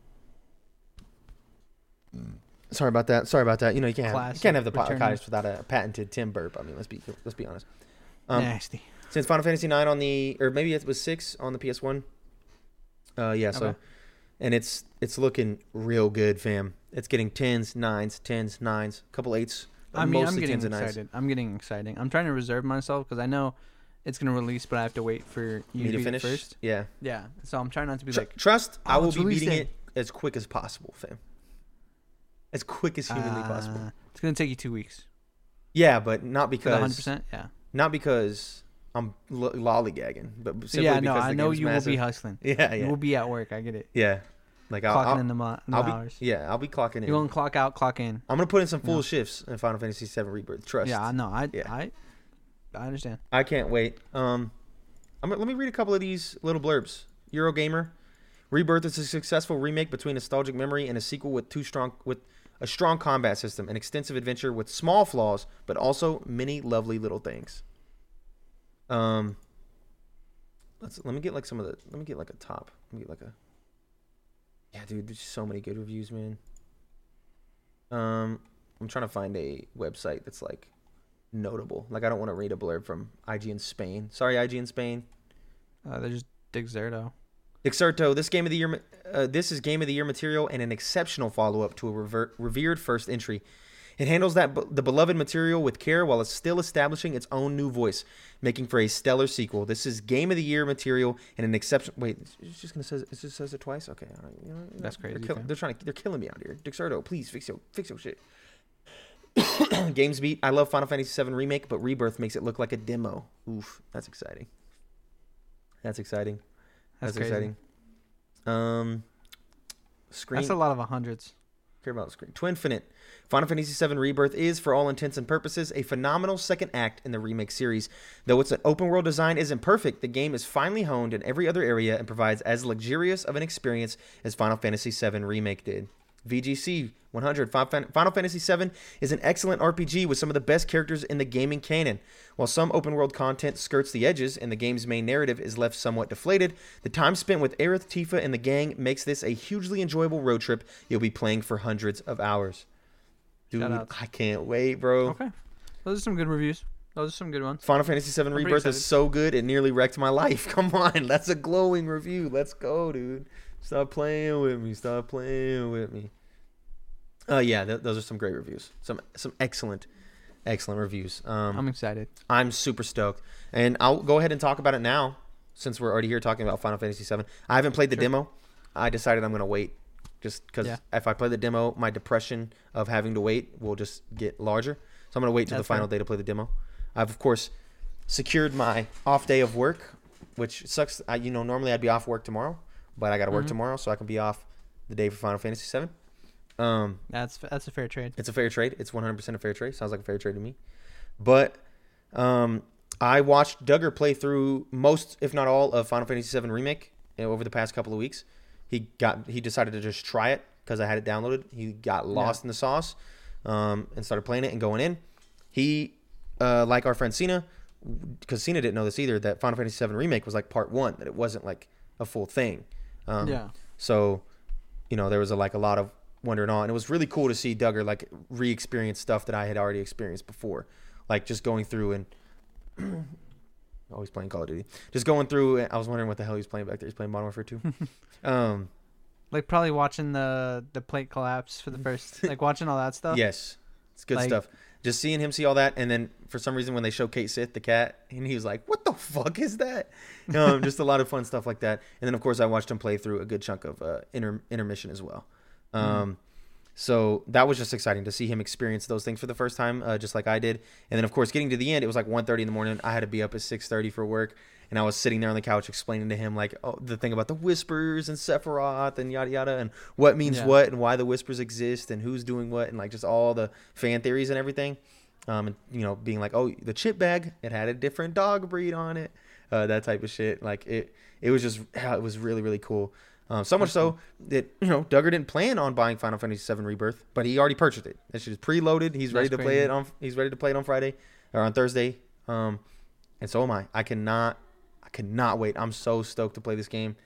Sorry about that. You know you can't Classic have the returning. podcast without a patented Tim burp. I mean, let's be honest. Nasty. Since Final Fantasy IX on the, or maybe it was 6 on the PS1. Yeah. So, Okay. and it's looking real good, fam. It's getting 10s, 9s, 10s, 9s, a couple 8s. I mean, I'm mostly getting 10s and 9s. excited. I'm getting excited. I'm trying to reserve myself because I know it's gonna release, but I have to wait for you Me to beat it finish first. Yeah. Yeah. So I'm trying not to be like, Trust, I oh, will it's be release beating day. it as quick as possible, fam. As quick as humanly possible. It's gonna take you 2 weeks. Yeah, but not For the because 100%. Yeah. not because I'm lollygagging, but simply Yeah, no, because I the know game's you massive. will be hustling. Yeah, You yeah, will be at work. I get it. yeah. Like Clocking in the I'll hours. be I'll be clocking in. You won't clock out, clock in. I'm gonna put in some full No. shifts in Final Fantasy VII Rebirth. Trust. Yeah, I know. Yeah. I understand. I can't wait. Let me read a couple of these little blurbs. Eurogamer, Rebirth is a successful remake between nostalgic memory and a sequel with a strong combat system, an extensive adventure with small flaws, but also many lovely little things. Let me get like a top. Let me get like a. Yeah, dude, there's so many good reviews, man. I'm trying to find a website that's like notable. Like I don't want to read a blurb from IGN Spain. Sorry, IGN Spain. They're just Dexerto. Dexerto, this is Game of the Year material and an exceptional follow-up to a revered first entry. It handles the beloved material with care while it's still establishing its own new voice, making for a stellar sequel. This is Game of the Year material and an exception. Wait, it just says it twice. Okay, all right. That's crazy. They're killing me out here. Dexerto, please fix your shit. GamesBeat, I love Final Fantasy VII Remake, but Rebirth makes it look like a demo. Oof, that's exciting. That's exciting. That's exciting. Screen. That's a lot of hundreds. Care about the screen. Twinfinite. Final Fantasy VII Rebirth is, for all intents and purposes, a phenomenal second act in the remake series. Though its open world design isn't perfect, the game is finely honed in every other area and provides as luxurious of an experience as Final Fantasy VII Remake did. VGC 100. Final Fantasy VII is an excellent RPG with some of the best characters in the gaming canon. While some open world content skirts the edges and the game's main narrative is left somewhat deflated, the time spent with Aerith, Tifa, and the gang makes this a hugely enjoyable road trip you'll be playing for hundreds of hours. Dude, I can't wait, bro. Okay. Those are some good reviews. Those are some good ones. Final Fantasy VII Rebirth is so good, it nearly wrecked my life. Come on, that's a glowing review. Let's go, dude. Stop playing with me. Stop playing with me. Yeah, those are some great reviews. Some excellent reviews. I'm excited. I'm super stoked. And I'll go ahead and talk about it now, since we're already here talking about Final Fantasy VII. I haven't played the demo. I decided I'm going to wait, just because if I play the demo, my depression of having to wait will just get larger. So I'm going to wait till the final day to play the demo. I've, of course, secured my off day of work, which sucks. Normally I'd be off work tomorrow, but I got to work tomorrow, so I can be off the day for Final Fantasy VII. That's a fair trade. It's a fair trade. It's 100% a fair trade. Sounds like a fair trade to me. But I watched Duggar play through most, if not all, of Final Fantasy VII Remake over the past couple of weeks. He decided to just try it because I had it downloaded. He got lost in the sauce and started playing it and going in. He, like our friend Cena, because Cena didn't know this either, that Final Fantasy VII Remake was like part 1, that it wasn't like a full thing. So, there was a lot of wonder and awe, and it was really cool to see Duggar like re-experience stuff that I had already experienced before, like just going through and always playing Call of Duty, just going through. And I was wondering what the hell he was playing back there. He's playing Modern Warfare 2. Like probably watching the plate collapse for the first, like watching all that stuff. Yes, it's good stuff. Just seeing him see all that, and then for some reason when they show Kate Sith, the cat, and he was like, "What the fuck is that?" Just a lot of fun stuff like that. And then of course I watched him play through a good chunk of intermission as well. So that was just exciting to see him experience those things for the first time, just like I did. And then of course getting to the end, it was like 1:30 in the morning. I had to be up at 6:30 for work, and I was sitting there on the couch explaining to him like the thing about the whispers and Sephiroth and yada yada, and what means what, and why the whispers exist, and who's doing what, and like just all the fan theories and everything. And being like, oh, the chip bag, it had a different dog breed on it, that type of shit. Like it was really, really cool. So much so that Duggar didn't plan on buying Final Fantasy VII Rebirth, but he already purchased it. That shit is preloaded. He's ready to play it on. He's ready to play it on Friday or on Thursday. And so am I. I cannot wait. I'm so stoked to play this game.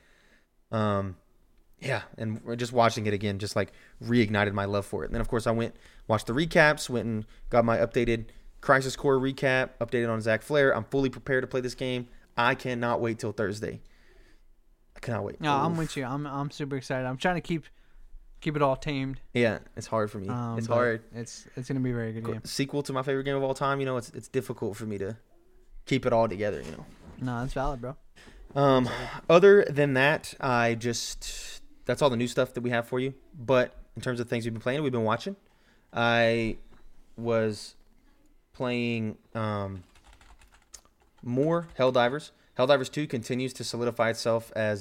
Yeah, and we're just watching it again, just like reignited my love for it. And then of course I watched the recaps, went and got my updated Crisis Core recap, updated on Zack Flare. I'm fully prepared to play this game. I cannot wait till Thursday. I cannot wait. No, I'm with you. I'm super excited. I'm trying to keep it all tamed. Yeah, it's hard for me. It's hard. It's gonna be a very good game. Sequel to my favorite game of all time. It's difficult for me to keep it all together. No, that's valid, bro. Other than that, that's all the new stuff that we have for you. But in terms of things we've been playing, we've been watching. I was playing more Helldivers. Helldivers 2 continues to solidify itself as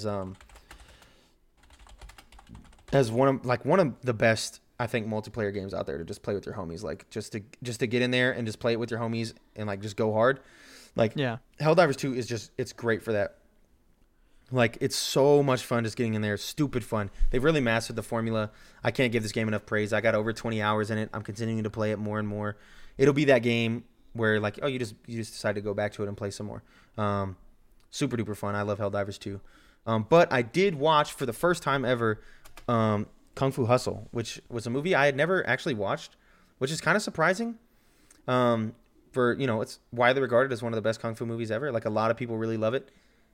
one of the best, I think, multiplayer games out there to just play with your homies. Like just to get in there and just play it with your homies and like just go hard. Like Helldivers 2 it's great for that. Like it's so much fun just getting in there. Stupid fun. They've really mastered the formula. I can't give this game enough praise. I got over 20 hours in it. I'm continuing to play it more and more. It'll be that game where like, oh, you just decide to go back to it and play some more. Super duper fun. I love Helldivers 2. But I did watch for the first time ever Kung Fu Hustle, which was a movie I had never actually watched, which is kind of surprising. For it's widely regarded as one of the best kung fu movies ever. Like a lot of people really love it.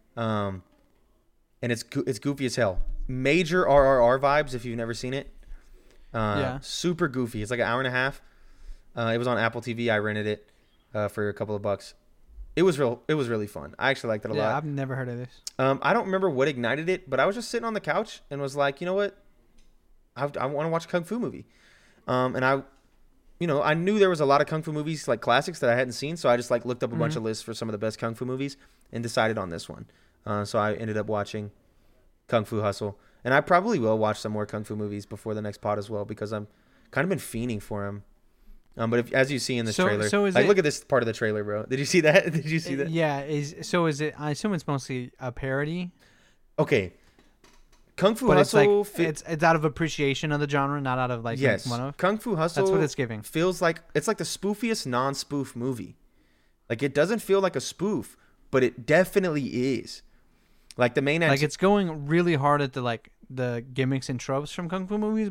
And it's goofy as hell. Major RRR vibes if you've never seen it. Super goofy. It's like an hour and a half. It was on Apple TV. I rented it for a couple of bucks. It was really fun. I actually liked it a lot. I've never heard of this. I don't remember what ignited it, but I was just sitting on the couch and was like, you know what? I want to watch a kung fu movie. And I knew there was a lot of kung fu movies, like classics, that I hadn't seen, so I just like looked up a bunch of lists for some of the best kung fu movies and decided on this one. So I ended up watching Kung Fu Hustle, and I probably will watch some more kung fu movies before the next pod as well because I'm kind of been fiending for them. But as you see in this trailer, look at this part of the trailer, bro. Did you see that? Did you see that? Yeah. Is it? I assume it's mostly a parody. Okay. Kung Fu Hustle. It's out of appreciation of the genre, not out of like. Yes. Kung Fu Hustle. That's what it's giving. Feels like it's like the spoofiest non-spoof movie. Like it doesn't feel like a spoof, but it definitely is. Like the main. Like it's going really hard at the gimmicks and tropes from kung fu movies,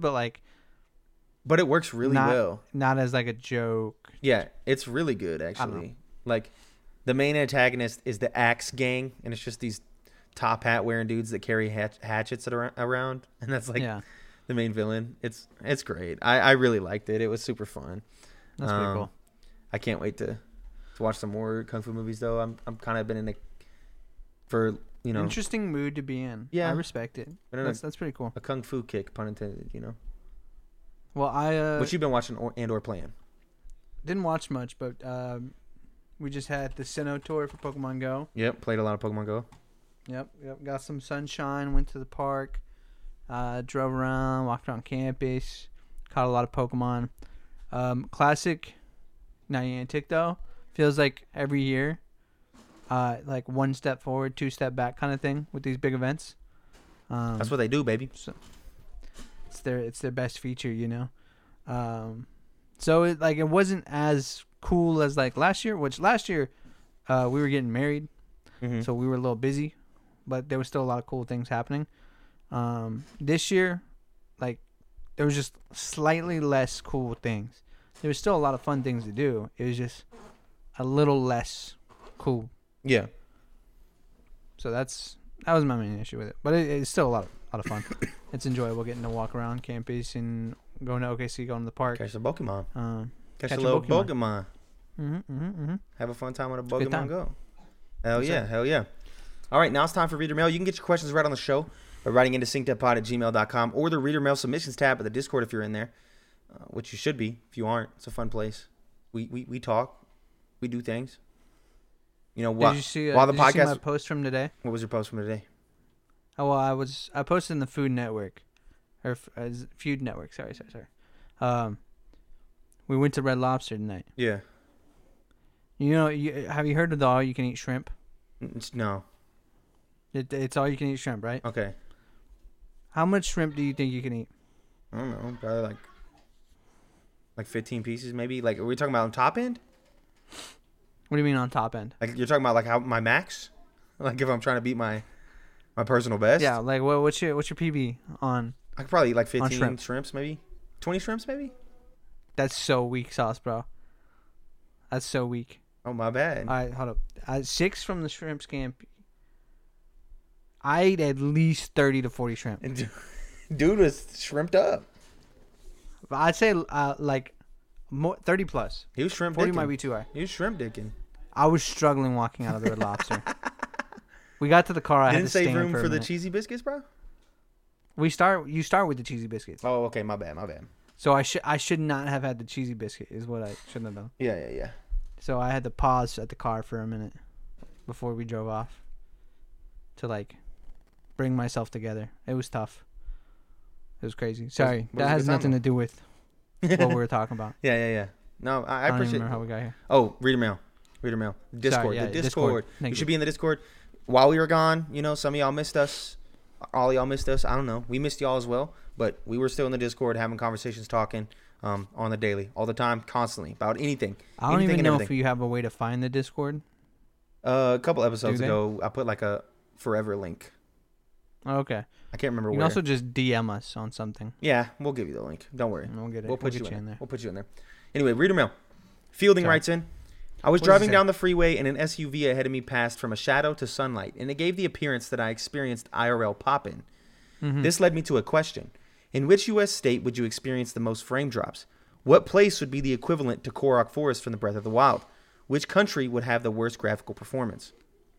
but it works really well. Not as like a joke. Yeah, it's really good actually. Like the main antagonist is the Axe Gang, and it's just these top hat wearing dudes that carry hatchets around, and that's like the main villain. It's great. I really liked it. It was super fun. That's pretty cool. I can't wait to watch some more kung fu movies though. I'm kind of been in interesting mood to be in. Yeah, I respect it. That's pretty cool. A kung fu kick, pun intended. Well, what you've been watching or playing? Didn't watch much, but we just had the Sinnoh tour for Pokemon Go. Yep, played a lot of Pokemon Go. Yep. Got some sunshine. Went to the park. Drove around. Walked around campus. Caught a lot of Pokemon. Classic Niantic though feels like every year, like one step forward, two step back kind of thing with these big events. That's what they do, baby. So it's their best feature, So it wasn't as cool as like last year, which last year we were getting married, so we were a little busy, but there was still a lot of cool things happening. This year, like there was just slightly less cool things. There was still a lot of fun things to do. It was just a little less cool. Yeah. So that was my main issue with it, but it's still a lot of fun. It's enjoyable getting to walk around campus and going to OKC, going to the park. Catch some Pokemon. Catch a little Pokemon. Have a fun time on a Pokemon Go. Hell yeah. All right, now it's time for Reader Mail. You can get your questions right on the show by writing into syncedupod@gmail.com or the Reader Mail submissions tab at the Discord if you're in there, which you should be. If you aren't, it's a fun place. We talk. We do things. Did you see my post from today? What was your post from today? Oh, well, I posted in the Food Network, or Feud Network. Sorry. We went to Red Lobster tonight. Yeah. Have you heard of the all-you-can-eat shrimp? No. It's all-you-can-eat shrimp, right? Okay. How much shrimp do you think you can eat? I don't know. Probably like 15 pieces, maybe. Like, are we talking about on top end? What do you mean on top end? Like you're talking about like how my max? Like if I'm trying to beat my personal best? Yeah, like what's your PB on? I could probably eat like 15 shrimps maybe. 20 shrimps maybe? That's so weak sauce, bro. That's so weak. Oh, my bad. All right, hold up. 6 from the shrimp scampi. I ate at least 30 to 40 shrimp. Dude was shrimped up. I'd say like more 30 plus. He was shrimp 40 dicking. might be too high. He was shrimp dicking. I was struggling walking out of the Red Lobster. We got to the car. I had to stand didn't save room for the minute. cheesy biscuits, bro? You start with the cheesy biscuits. Oh, okay. My bad. So I should not have had the cheesy biscuit. Is what I shouldn't have done. Yeah. So I had to pause at the car for a minute. before we drove off to like bring myself together. It was tough. It was crazy. Sorry, was a that has good time, nothing to do with what we were talking about. Yeah. No, I I don't even appreciate. remember how we got here. Oh, reader mail. Discord. Sorry, yeah, the Discord. You Thank should be in the Discord. While we were gone, some of y'all missed us. All of y'all missed us. I don't know. We missed y'all as well, but we were still in the Discord having conversations, talking on the daily, all the time, constantly about anything. I don't anything even and know if everything. you have a way to find the Discord. A couple episodes they? ago, I put like a forever link. Oh, okay. I can't remember You can where. also just DM us on something. Yeah, we'll give you the link. Don't worry. And we'll get it. We'll put get you in there. We'll put you in there. Anyway, reader mail. Fielding Sorry. writes in. I was What does it driving say? down the freeway and an SUV ahead of me passed from a shadow to sunlight, and it gave the appearance that I experienced IRL pop-in. Mhm. This led me to a question. In which U.S. state would you experience the most frame drops? What place would be the equivalent to Korok Forest from the Breath of the Wild? Which country would have the worst graphical performance?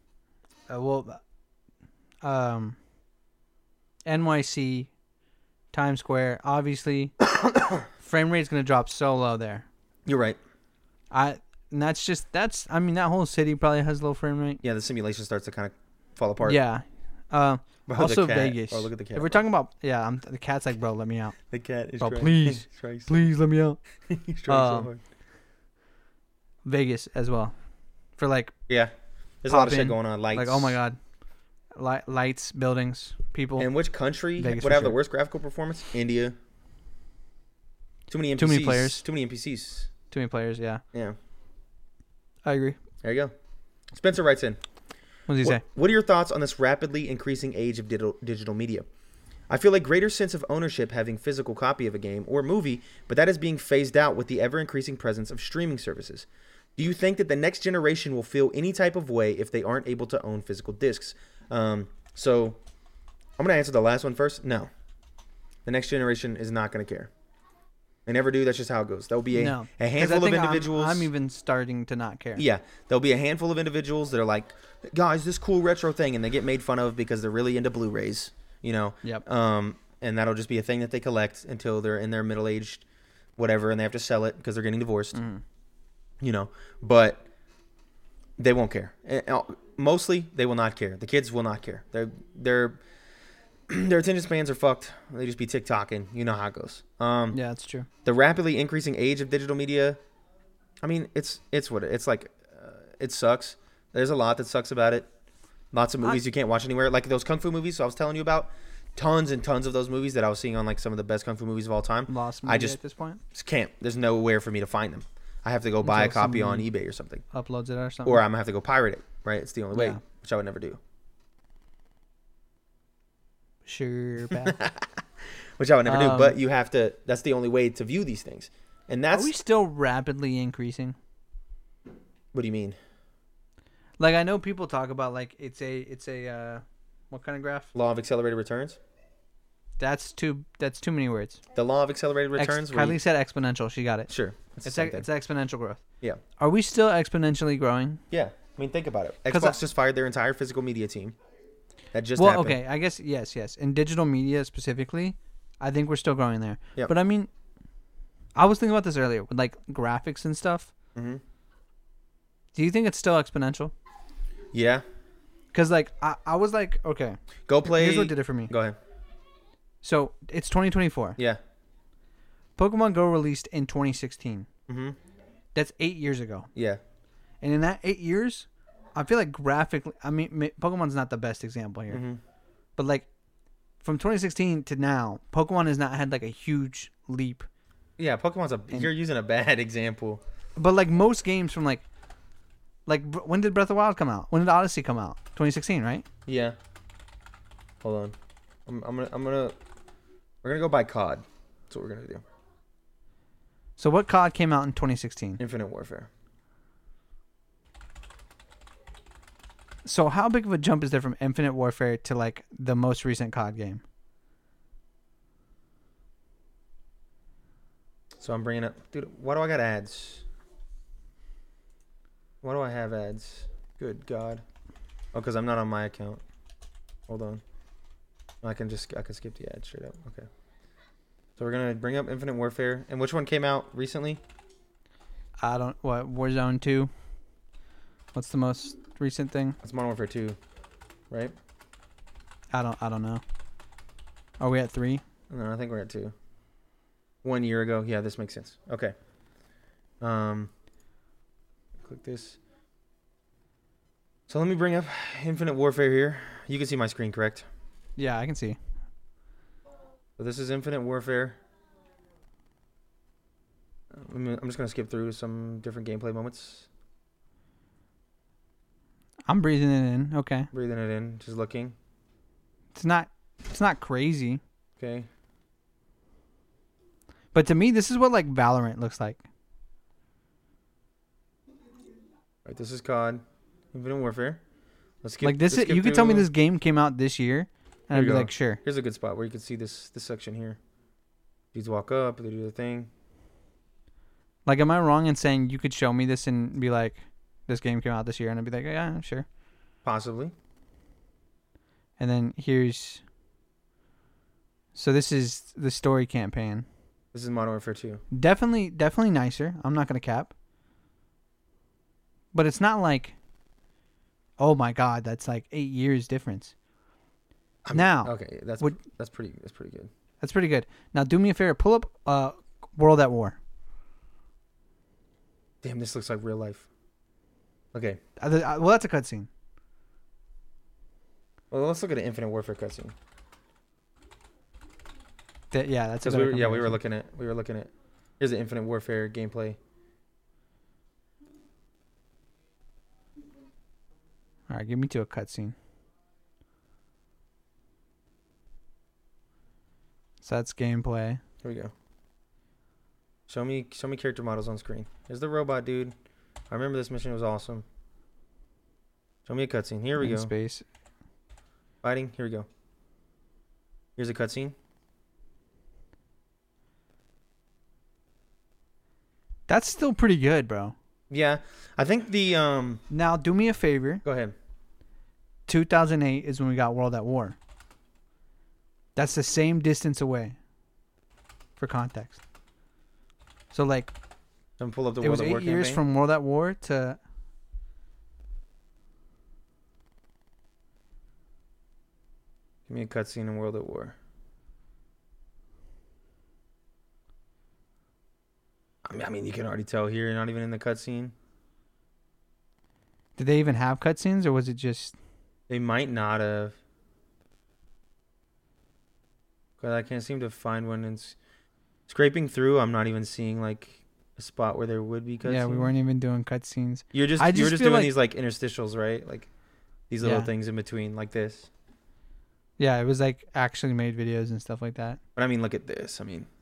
NYC, Times Square, obviously. Frame rate's gonna drop so low there. You're right. And that's. I mean, that whole city probably has low frame rate. Yeah, the simulation starts to kind of fall apart. Yeah. Bro, the Also cat. Vegas. Oh, look at the cat. If we're talking about, the cat's like, bro, let me out. the cat is Bro, trying. please. He's trying so- Please let me out. He's trying so Um, hard. Vegas as well, for like Yeah. There's a lot of pop shit in, going on. Lights. like oh my god, lights, buildings, people. And which country Vegas would for have the sure. worst graphical performance? India. Too many NPCs. Too many players. Too many NPCs. Too many players. Yeah, Yeah. I agree. There you go. Spencer writes in. What does he say? What are your thoughts on this rapidly increasing age of digital media? I feel a greater sense of ownership having physical copy of a game or movie, but that is being phased out with the ever-increasing presence of streaming services. Do you think that the next generation will feel any type of way if they aren't able to own physical discs? So I'm going to answer the last one first. No. The next generation is not going to care. They never do. That's just how it goes. There'll be a 'Cause I handful of think individuals. I'm even starting to not care. Yeah, there'll be a handful of individuals that are like, guys, this cool retro thing, and they get made fun of because they're really into Blu-rays, Yep. and that'll just be a thing that they collect until they're in their middle-aged whatever, and they have to sell it because they're getting divorced, but they won't care. Mostly, they will not care. The kids will not care. Their attention spans are fucked. They just be TikToking. You know how it goes. Yeah, that's true. The rapidly increasing age of digital media, I mean, it's what it's like. It sucks. There's a lot that sucks about it. Lots of movies you can't watch anywhere, like those kung fu movies I was telling you about. Tons and tons of those movies that I was seeing on like some of the best kung fu movies of all time. Lost I media just at this point. can't. There's nowhere for me to find them. I have to go buy a Until copy on somebody eBay or something, Uploads it or something. or I'm gonna have to go pirate it. Right? It's the only way, Yeah. which I would never do. Sure. Bad. Which I would never do. Um, But you have to. That's the only way to view these things, and Are that's. we still rapidly increasing? What do you mean? Like I know people talk about like it's a what kind of graph? Law of accelerated returns. That's too many words. The law of accelerated returns. where Kylie you- said exponential. She got it. Sure. It's the It's same thing. it's exponential growth. Yeah. Are we still exponentially growing? Yeah. I mean, think about it. 'Cause Xbox just fired their entire physical media team. That just Well, happened. okay, I guess yes. In digital media specifically, I think we're still growing there. Yep. But I mean, I was thinking about this earlier with like graphics and stuff. Mm-hmm. Do you think it's still exponential? Yeah. Because like I was like, okay, Go play. here's what did it for me. Go ahead. So it's 2024. Yeah. Pokemon Go released in 2016. Mm-hmm. That's 8 years ago. Yeah. And in that 8 years, I feel like graphically, I mean, Pokemon's not the best example here, Mm-hmm. but like from 2016 to now, Pokemon has not had like a huge leap. Yeah. Pokemon's you're using a bad example. But like most games from like when did Breath of the Wild come out? When did Odyssey come out? 2016, right? Yeah. Hold on. We're gonna go buy COD. That's what we're gonna do. So what COD came out in 2016? Infinite Warfare. So how big of a jump is there from Infinite Warfare to like the most recent COD game? So I'm bringing up, dude. Why do I got ads? Why do I have ads? Good God. Oh, because I'm not on my account. Hold on. I can skip the ad straight up. Okay. So we're gonna bring up Infinite Warfare, and which one came out recently? Warzone 2. What's the most recent thing? That's Modern Warfare 2, right? I don't know. Are we at 3? No, I think we're at 2. 1 year ago. Yeah, this makes sense. Okay. Click this. So let me bring up Infinite Warfare here. You can see my screen, correct? Yeah, I can see. So this is Infinite Warfare. I'm just going to skip through some different gameplay moments. I'm breathing it in. Okay. Breathing it in, just looking. It's not crazy. Okay. But to me, this is what like Valorant looks like. Right, this is COD, Infinite Warfare. Let's skip. Like this, let's skip you could tell me through- this game came out this year, and Here I'd you be go. like, sure. Here's a good spot where you can see this section here. Dudes walk up, they do their thing. Like, am I wrong in saying you could show me this and be like, this game came out this year, and I'd be like, yeah, sure. Possibly. And then here's. So this is the story campaign. This is Modern Warfare 2. Definitely nicer. I'm not gonna cap. But it's not like, oh my god, that's like 8 years difference. Now, Okay, that's would- pretty good. that's pretty good. Now, do me a favor, pull up World at War. Damn, this looks like real life. Okay. Well, that's a cutscene. Well, let's look at an Infinite Warfare cutscene. Yeah, that's a Because better we were comparison. looking at. Here's the Infinite Warfare gameplay. All right, give me to a cutscene. So that's gameplay. Here we go. Show me character models on screen. Here's the robot dude. I remember this mission was awesome. Show me a cutscene. Here we In go. Space. Fighting. Here we go. Here's a cutscene. That's still pretty good, bro. Yeah, I think the Now, do me a favor. Go ahead. 2008 is when we got World at War. That's the same distance away. For context. So, like, I'm pull up the it was World at War 8 years campaign. from World at War to... Give me a cutscene in World at War. I mean, you can already tell here. Not even in the cutscene. Did they even have cutscenes, or was it just... They might not have. Cause I can't seem to find one. And scraping through, I'm not even seeing like a spot where there would be cutscenes. Yeah, we weren't even doing cutscenes. You're just I you were just just feel doing like- these like interstitials, right? Like these little Yeah. things in between, like this. Yeah, it was like actually made videos and stuff like that. But I mean, look at this. I mean,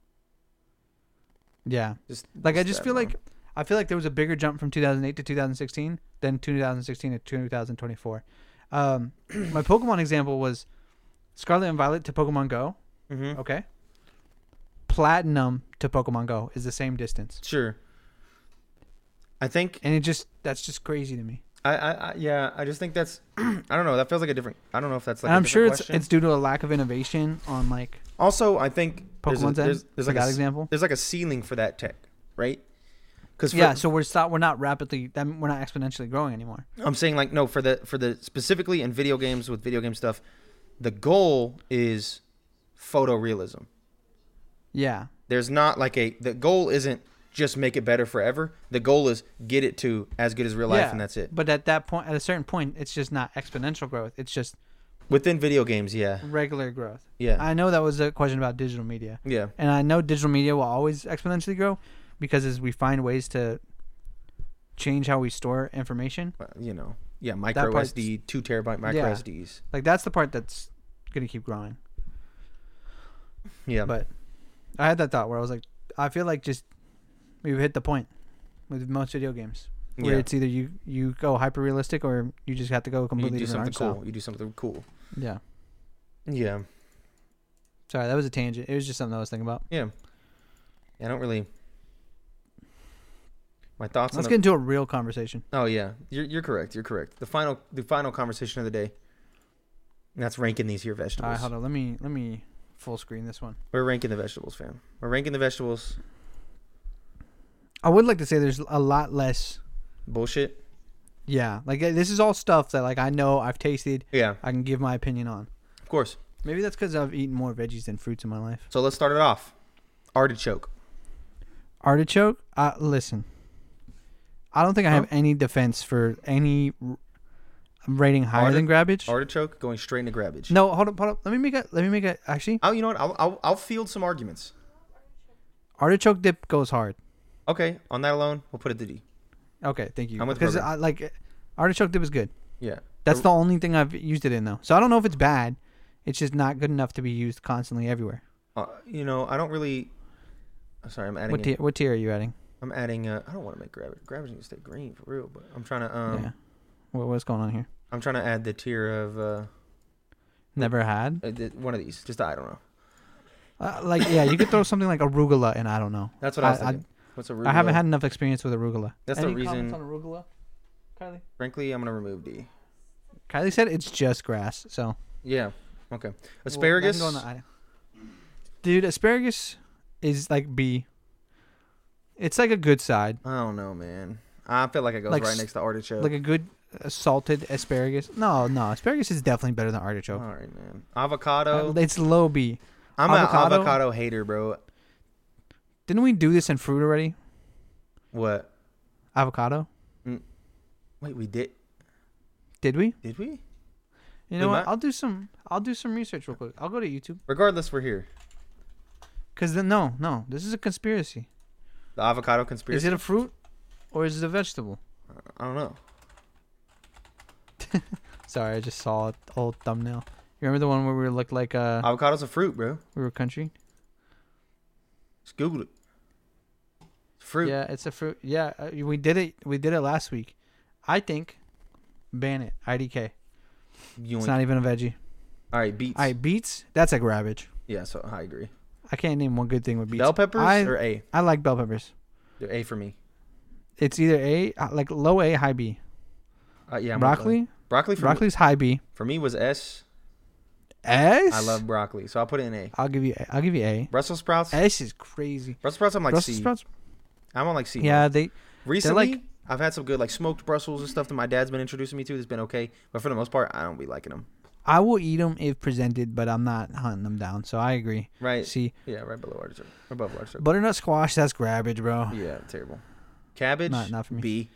Yeah. just Like, I just that feel long. like... I feel like there was a bigger jump from 2008 to 2016 than 2016 to 2024. My Pokemon example was Scarlet and Violet to Pokemon Go. Mhm. Okay. Platinum to Pokemon Go is the same distance. Sure. I think And that's just crazy to me. I just think that's I don't know. That feels like a different. I don't know if that's like. And a I'm sure different it's question. it's due to a lack of innovation on like Also, I think Pokemon's end. there's for like that a, example. there's like a ceiling for that tech, right? Because Yeah, so we're not rapidly we're not exponentially growing anymore. I'm saying like no for the specifically in video games with video game stuff, the goal is photorealism. Yeah. There's not like the goal isn't just make it better forever. The goal is get it to as good as real life, Yeah, and that's it. But at that point, at a certain point, it's just not exponential growth. It's just Within video games, yeah, regular growth. yeah, I know that was a question about digital media. yeah, And I know digital media will always exponentially grow because as we find ways to change how we store information, you know, yeah. Micro part's- SD, 2 terabyte micro Yeah. SDs. like that's the part that's going to keep growing. Yeah, But I had that thought where I was like, I feel like just we've hit the point with most video games where yeah. it's either you go hyper realistic or you just have to go You completely do different something art cool. style. You do something cool. Yeah. Yeah, Sorry, that was a tangent. It was just something I was thinking about. yeah. I don't really. My thoughts Let's on get into a real conversation. Oh yeah, you're correct. You're correct. The final conversation of the day. And that's ranking these here All vegetables. right, hold on. Let me full screen this one. We're ranking the vegetables, fam. We're ranking the vegetables. I would like to say there's a lot less Bullshit. Yeah, like this is all stuff that like I know I've tasted. Yeah, I can give my opinion on. of course. Maybe that's because I've eaten more veggies than fruits in my life. So let's start it off. Artichoke. Artichoke. Listen, I don't think I have any defense for any rating higher than Grabbage. Artichoke going straight into Grabbage. No, hold up. Let me make a. Actually, Oh, you know what? I'll field some arguments. artichoke dip goes hard. Okay, on that alone, we'll put it to D. Okay, thank you. I'm with Because Burger. I like artichoke dip is good. Yeah. That's the only thing I've used it in though. So I don't know if it's bad. It's just not good enough to be used constantly everywhere. You know, I don't really. Sorry, I'm adding. What tier are you adding? I'm adding. I don't want to make Grabbage. Grabbage needs to stay green for real, but I'm trying to. Yeah. What's going on here? I'm trying to add the tier of. Never had. One of these. Just I don't know. You could throw something like arugula in. I don't know. That's what I was thinking. What's arugula? I haven't had enough experience with arugula. That's Any the reason. comments on arugula, Kylie? Frankly, I'm gonna remove D. Kylie said it's just grass. So Yeah. Okay. Asparagus. Dude, asparagus is like B. It's like a good side. I don't know, man. I feel like it goes Like right next to artichoke. Like a good salted asparagus. No, asparagus is definitely better than artichoke. All right, man. Avocado. It's low B. I'm an avocado hater, bro. Didn't we do this in fruit already? What? Avocado? Wait, we did. Did we? Did we? You know what? I'll do some research real quick. I'll go to YouTube. Regardless, we're here. Cause no, this is a conspiracy. The avocado conspiracy. Is it a fruit or is it a vegetable? I don't know. Sorry, I just saw an old thumbnail. You remember the one where we looked like Avocado's a fruit, bro. we were country? Just Google it. It's fruit. Yeah, it's a fruit. Yeah, we did it. We did it last week. I think ban it. IDK. It's not even a veggie. All right, beets. All right, beets. That's like garbage. Yeah, so I agree. I can't name one good thing with beets. Bell peppers or A? I like bell peppers. They're A for me. It's either A, like low A, high B. Yeah. Broccoli. Broccoli's high B. For me was S. S. I love broccoli, so I'll put it in A. I'll give you A. Brussels sprouts. S is crazy. Brussels sprouts. I'm like Brussels C. sprouts. I'm on like C. Yeah, Recently, like, I've had some good like smoked Brussels and stuff that my dad's been introducing me to. That's been okay, but for the most part, I don't be liking them. I will eat them if presented, but I'm not hunting them down. So I agree. Right. See. Yeah, right below artichoke. Above artichoke. Butternut squash. That's garbage, bro. Yeah, terrible. Cabbage. Not for me. B.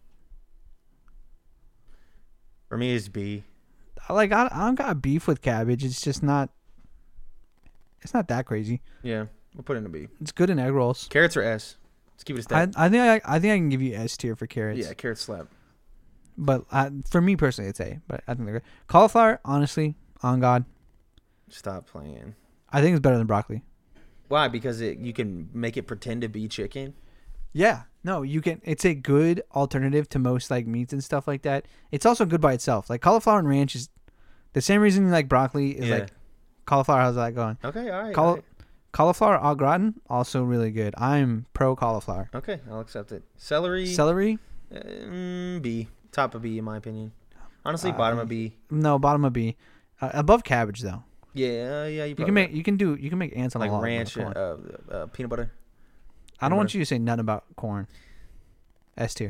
For me, it's B. I don't got beef with cabbage. It's just not. It's not that crazy. Yeah, we'll put it in a B. It's good in egg rolls. Carrots are S. Let's keep it a step. I think I can give you S tier for carrots. Yeah, carrots slap. But for me personally, it's A. But I think they're good. Cauliflower, honestly, on God, Stop playing. I think it's better than broccoli. Why? Because you can make it pretend to be chicken. Yeah, no, you can. It's a good alternative to most like meats and stuff like that. It's also good by itself. Like cauliflower and ranch is the same reason you like broccoli is like cauliflower. How's that going? Okay, all right. Cauliflower au gratin, also really good. I'm pro cauliflower. Okay, I'll accept it. Celery. B. Top of B in my opinion. Honestly, bottom of B. No, bottom of B. Above cabbage though. Yeah. You can make ants on like a log. ranch, peanut butter. I don't want you to say nothing about corn. S tier.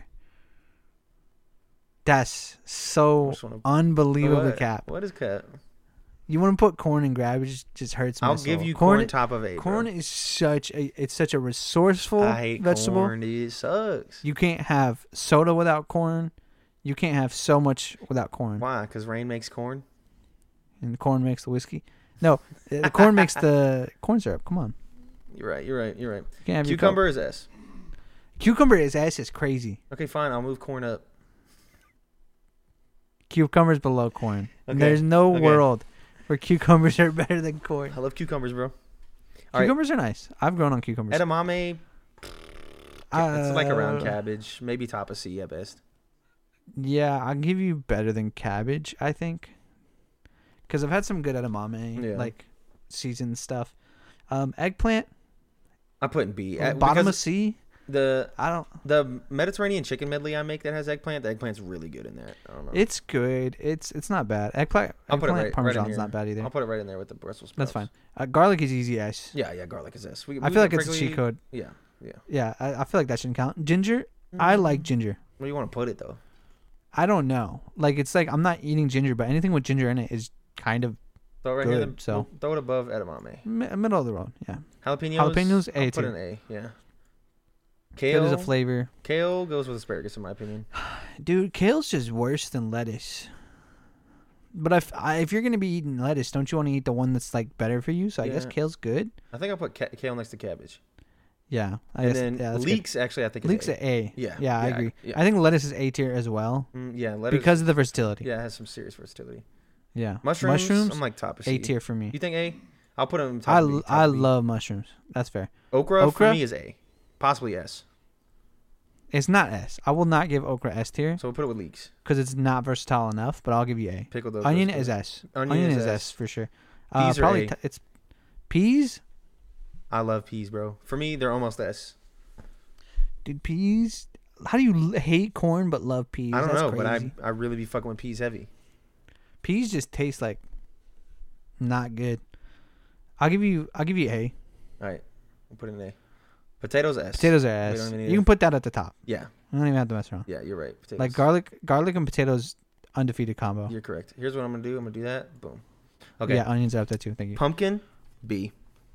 That's so unbelievably cap. What is cap? You want to put corn in cabbage? Just hurts my I'll soul. give you corn top of A. Corn bro. is such a resourceful I hate vegetable. corn. It sucks. You can't have soda without corn. You can't have so much without corn. Why? Because rain makes corn. And corn makes the whiskey. No, the corn makes the corn syrup. Come on. You're right. You can't have Cucumber is S. Cucumber is S is crazy. Okay, fine. I'll move corn up. Cucumbers below corn. Okay. There's no world where cucumbers are better than corn. I love cucumbers, bro. Cucumbers are nice. I've grown on cucumbers. Edamame. It's like around cabbage. Maybe top of C at best. Yeah, I'll give you better than cabbage, I think. Because I've had some good edamame, like seasoned stuff. Eggplant. I put in B. Bottom of C. The Mediterranean chicken medley I make that has eggplant. The eggplant's really good in that. I don't know. It's good. It's not bad. Eggplant Parmesan's not bad either. I'll put it right in there with the Brussels sprouts. That's fine. Garlic is easy S. Yeah, garlic is S. I feel like it's a cheat code. Yeah. Yeah, I feel like that shouldn't count. Ginger. I like ginger. Where do you want to put it though? I don't know. Like it's like I'm not eating ginger, but anything with ginger in it is kind of Throw it right Good, here. Then so. throw it above edamame. middle of the road. Yeah. Jalapenos. A I'll put tier. an A. Yeah. Good as a Kale. flavor. Kale goes with asparagus in my opinion. Dude, kale's just worse than lettuce. But if you're gonna be eating lettuce, don't you want to eat the one that's like better for you? So I guess Yeah. kale's good. I think I'll put kale next to cabbage. Yeah, I And guess. then Yeah, that's good. leeks actually I think is Leeks A. at A. Yeah. Yeah, I agree. Yeah. I think lettuce is A tier as well Yeah. Lettuce, because of the versatility. yeah, it has some serious versatility. Yeah. Mushrooms. I'm like top of C. A tier for me. You think A? I'll put them top. of B, top I of B. love mushrooms. That's fair. Okra for Okra? me is A, possibly S. It's not S. I will not give okra S tier So we'll put it with leeks. because it's not versatile enough. But I'll give you A. Pickle those. Onion goes is good. S. Onion is is S. S for sure. Peas are Probably A. it's peas. I love peas, bro. For me, they're almost S. Dude, peas. How do you hate corn but love peas? I don't That's know, crazy. but I really be fucking with peas heavy. Peas just taste like not good. I'll give you A. All right, we'll put it in A. Potatoes S. Potatoes are We S. don't even need You can put that at the top. Yeah, I don't even have to mess around. yeah, you're right. Potatoes. Like garlic and potatoes, undefeated combo. You're correct. Here's what I'm gonna do. I'm gonna do that. Boom. Okay. Yeah, onions are up there too. Thank you. Pumpkin B.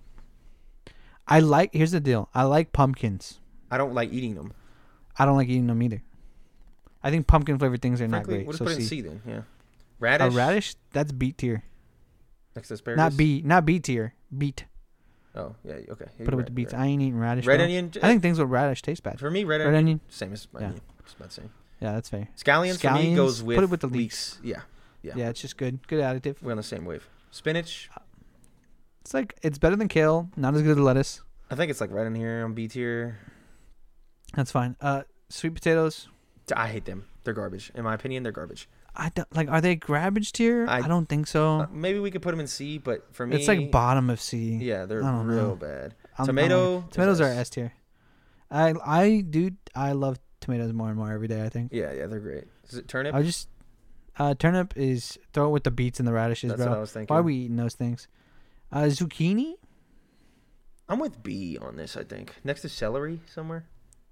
Here's the deal. I like pumpkins. I don't like eating them. I don't like eating them either. I think pumpkin flavored things are Frankly, not great. we'll just So put it in C. C then. Yeah. A Radish. radish, that's beet tier. Next to asparagus. Not B tier. Beet. Oh yeah. Okay. Put Yeah, it you're with the right, beets. you're I ain't eating radish. right. Red bro. onion. I think things with radish taste bad. For me, red Red onion. Same as Yeah. onion. Just about the same. Yeah, that's fair. Scallions for me Scallions, goes with put it with the leeks. Yeah. Yeah, it's just good. Good additive. We're on the same wave. Spinach. It's like it's better than kale. Not as good as lettuce. I think it's like right in here on B tier. That's fine. Sweet potatoes. I hate them. They're garbage. In my opinion, they're garbage. I don't like. Are they garbage tier? I don't think so. Maybe we could put them in C, but for me, It's like bottom of C. Yeah, they're I don't real know. bad. I'm Tomato. like- tomatoes are is S tier. I love tomatoes more and more every day. I think. Yeah, they're great. Is it turnip? I just turnip is throw it with the beets and the radishes, That's what I bro. was thinking. Why are we eating those things? Zucchini. I'm with B on this. I think next to celery somewhere.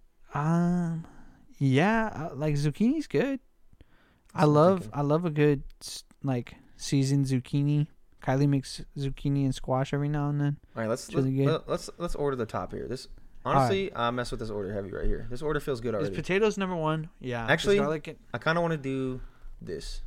Yeah, like zucchini's good. That's what I'm thinking. I love a good like seasoned zucchini. Kylie makes zucchini and squash every now and then. All right, let's It's really good. let's order the top here. This honestly, I mess with this order heavy right here. This order feels good Is already. potatoes number one? Yeah. Actually, garlic I kind of want to do this.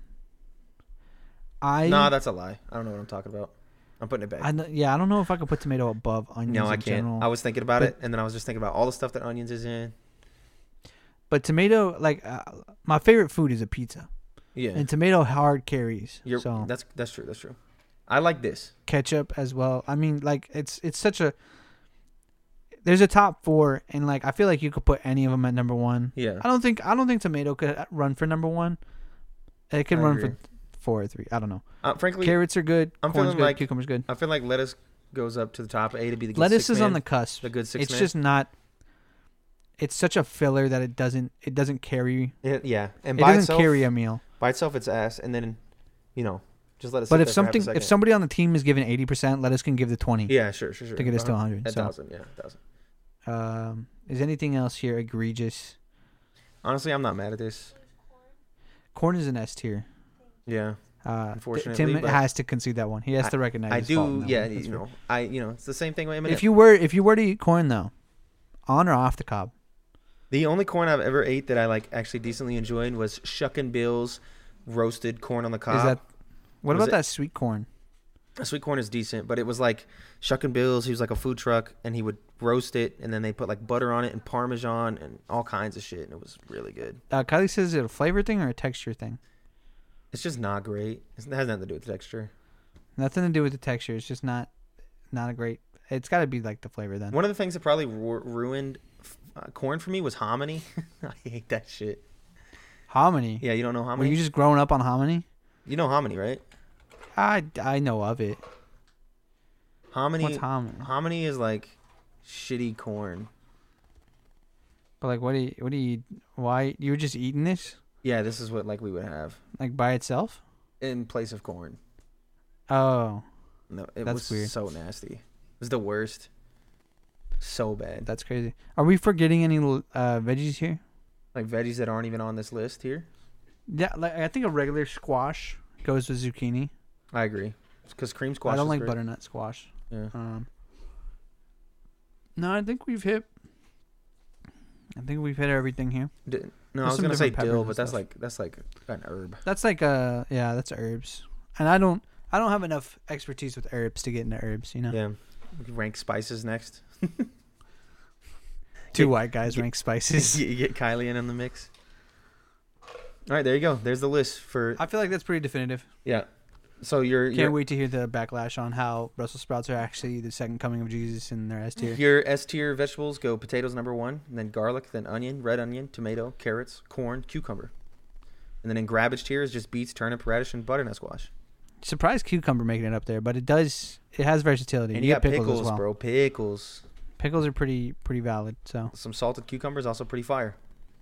I Nah, that's a lie. I don't know what I'm talking about. I'm putting it back. I don't know if I could put tomato above onions. No, I in can't. General. I was thinking about But- it, and then I was just thinking about all the stuff that onions is in. But tomato, like my favorite food is a pizza, Yeah, and tomato hard carries. You're, so that's true. That's true. I like this. ketchup as well. I mean, like it's such a. There's a top four, and like I feel like you could put any of them at number one. Yeah, I don't think tomato could run for number one. It could I run agree. for 4 or 3. I don't know. frankly, Carrots are good. I'm Corn's feeling good. like- Cucumber's good. I feel like lettuce goes up to the top. A to be the good Lettuce six is on the man, cusp. the good six It's man. just not. It's such a filler that it doesn't carry. Yeah, and It by doesn't itself, carry a meal. by itself, it's ass, and then, just let it. But sit if there for half a something, second. if somebody on the team is given 80%, lettuce can give the 20 yeah, sure, to get us to 100. So, 1,000, yeah, 1,000. is anything else here egregious? Honestly, I'm not mad at this. Corn is an S tier. Yeah, Unfortunately, Tim but has to concede that one. He has to recognize. I his fault in do. that Yeah, one. That's fair. it's the same thing with M&M. If you were to eat corn though, on or off the cob? The only corn I've ever ate that I like actually decently enjoyed was Shuck and Bill's roasted corn on the cob. Is that what Was about it- that sweet corn? Sweet corn is decent, but it was like Shuck and Bill's. He was like a food truck, and he would roast it, and then they put like butter on it and Parmesan and all kinds of shit, and it was really good. Kylie says, is it a flavor thing or a texture thing? It's just not great. It has nothing to do with the texture. Nothing to do with the texture. It's just not a great. It's got to be like the flavor then. One of the things that probably ruined corn for me was hominy. I hate that shit. Hominy. Yeah, you don't know Were hominy? you just growing up on hominy? You know hominy, right? I know of it. Hominy. What's hominy? Hominy is like shitty corn. But like, why you were just eating this Yeah, this is what like we would have like by itself? in place of corn. Oh, No, it That's was weird. so nasty. It was the worst. So bad. that's crazy. Are we forgetting any veggies here? Like veggies that aren't even on this list here. Yeah, like I think a regular squash goes with zucchini. I agree. Because cream squash. I don't is like great. butternut squash. Yeah. No, I think we've hit. Everything here. No, I was some gonna say different peppers dill, and but that's stuff. like an herb. That's like that's herbs, and I don't have enough expertise with herbs to get into herbs. You know, Yeah. We can rank spices next. two white guys rank spices. You get Kylie in the mix. All right, there you go. There's the list for. I feel like that's pretty definitive. Yeah. So you're Can't wait to hear the backlash on how Brussels sprouts are actually the second coming of Jesus in their S tier. Your S tier vegetables go potatoes number 1, and then garlic, then onion, red onion, tomato, carrots, corn, cucumber. And then in grabbage tier is just beets, turnip, radish, and butternut squash. Surprised cucumber making it up there, but it has versatility. And you got get pickles, as well. bro. Pickles. Pickles are pretty valid, so Some salted cucumbers, also pretty fire.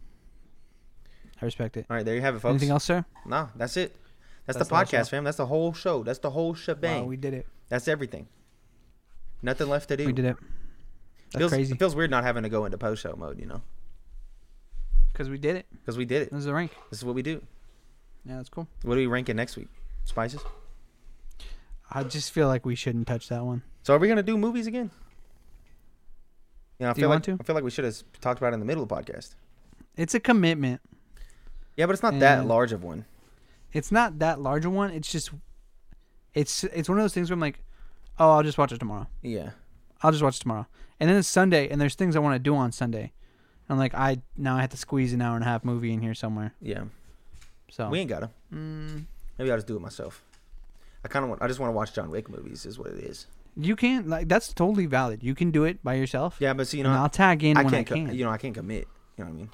I respect it. All right, there you have it, folks. Anything else, sir? No, that's it. That's the the whole podcast, show? fam. That's the whole show. That's the whole shebang. Wow, we did it. That's everything. Nothing left to do. We did it. That's crazy. It feels weird not having to go into post-show mode, you know? Because we did it. Because we did it. This is the rank. This is what we do. Yeah, that's cool. What are we ranking next week? Spices? I just feel like we shouldn't touch that one. So are we going to do movies again? You know, Do you want to? I feel like we should have talked about it in the middle of the podcast. It's a commitment. Yeah, but it's not that And- large of one. It's not that large a one. It's just, it's one of those things where I'm like, oh, I'll just watch it tomorrow. Yeah. I'll just watch it tomorrow. And then it's Sunday, and there's things I want to do on Sunday. I'm like, I have to squeeze an hour and a half movie in here somewhere. Yeah. So We ain't got to. Maybe I'll just do it myself. I just want to watch John Wick movies is what it is. you can that's totally valid. You can do it by yourself. Yeah, but see, you and know, I'll tag in when I can't, can. I can't commit. You know what I mean?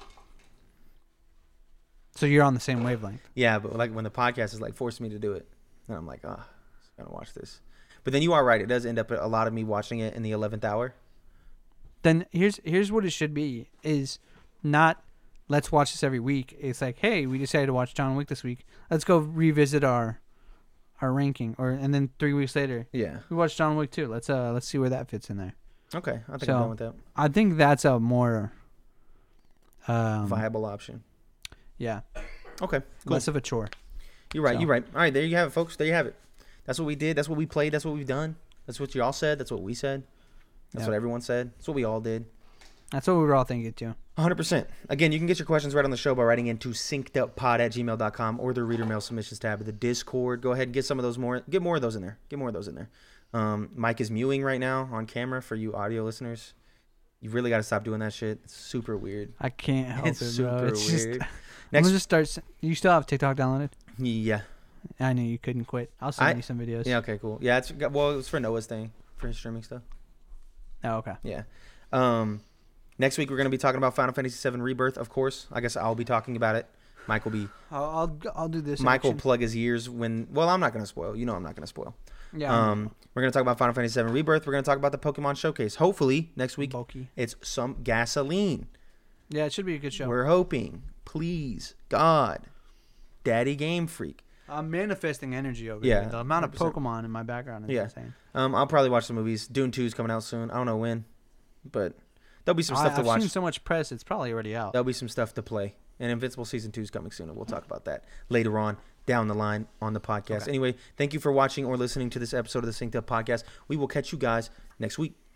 So you're on the same wavelength. Yeah, but like when the podcast is like forcing me to do it, and I'm like, I'm gonna watch this. But then you are right; it does end up a lot of me watching it in the 11th hour. Then here's what it should be: is not let's watch this every week. It's like, hey, we decided to watch John Wick this week. Let's go revisit our ranking, and then 3 weeks later, Yeah. we watched John Wick too. Let's see where that fits in there. Okay, I think So, I'm going with that. I think that's a more Viable option. yeah, Okay, cool. less of a chore. You're right. So- You're right. All right, there you have it, folks. There you have it. That's what we did. That's what we played. That's what we've done. That's what y'all said. That's what we said. That's Yeah. what everyone said. That's what we all did. That's what we were all thinking too. 100%. Again, you can get your questions right on the show by writing into synceduppod@gmail.com or the reader mail submissions tab of the Discord. Go ahead and get some of those get more of those in there. Get more of those in there. Mike is mewing right now on camera for you audio listeners. You really got to stop doing that shit. It's super weird. I can't help It's it, super bro. It's weird. just. I'm Next, gonna just start. You still have TikTok downloaded? yeah. I knew you couldn't quit. I'll send you some videos. Yeah, okay, cool. Yeah, it was for Noah's thing, for his streaming stuff. Oh, okay. Yeah. Next week we're going to be talking about Final Fantasy VII Rebirth, of course. I guess I'll be talking about it. Mike will be. I'll do this. Mike will action. plug his ears when. Well, I'm not going to spoil. You know, I'm not going to spoil. Yeah. We're going to talk about Final Fantasy VII Rebirth. We're going to talk about the Pokemon Showcase. Hopefully next week Bulky. it's some gasoline. Yeah, it should be a good show. We're hoping. Please, God, Daddy Game Freak. I'm manifesting energy over Yeah, here. The amount of 100%. Pokemon in my background is Yeah. insane. I'll probably watch the movies. Dune 2 is coming out soon. I don't know when, but there'll be some stuff to I've watch. seen so much press; it's probably already out. There'll be some stuff to play. And Invincible Season 2 is coming soon, and we'll talk about that later on down the line on the podcast. Okay. Anyway, thank you for watching or listening to this episode of the Synced Up Podcast. We will catch you guys next week.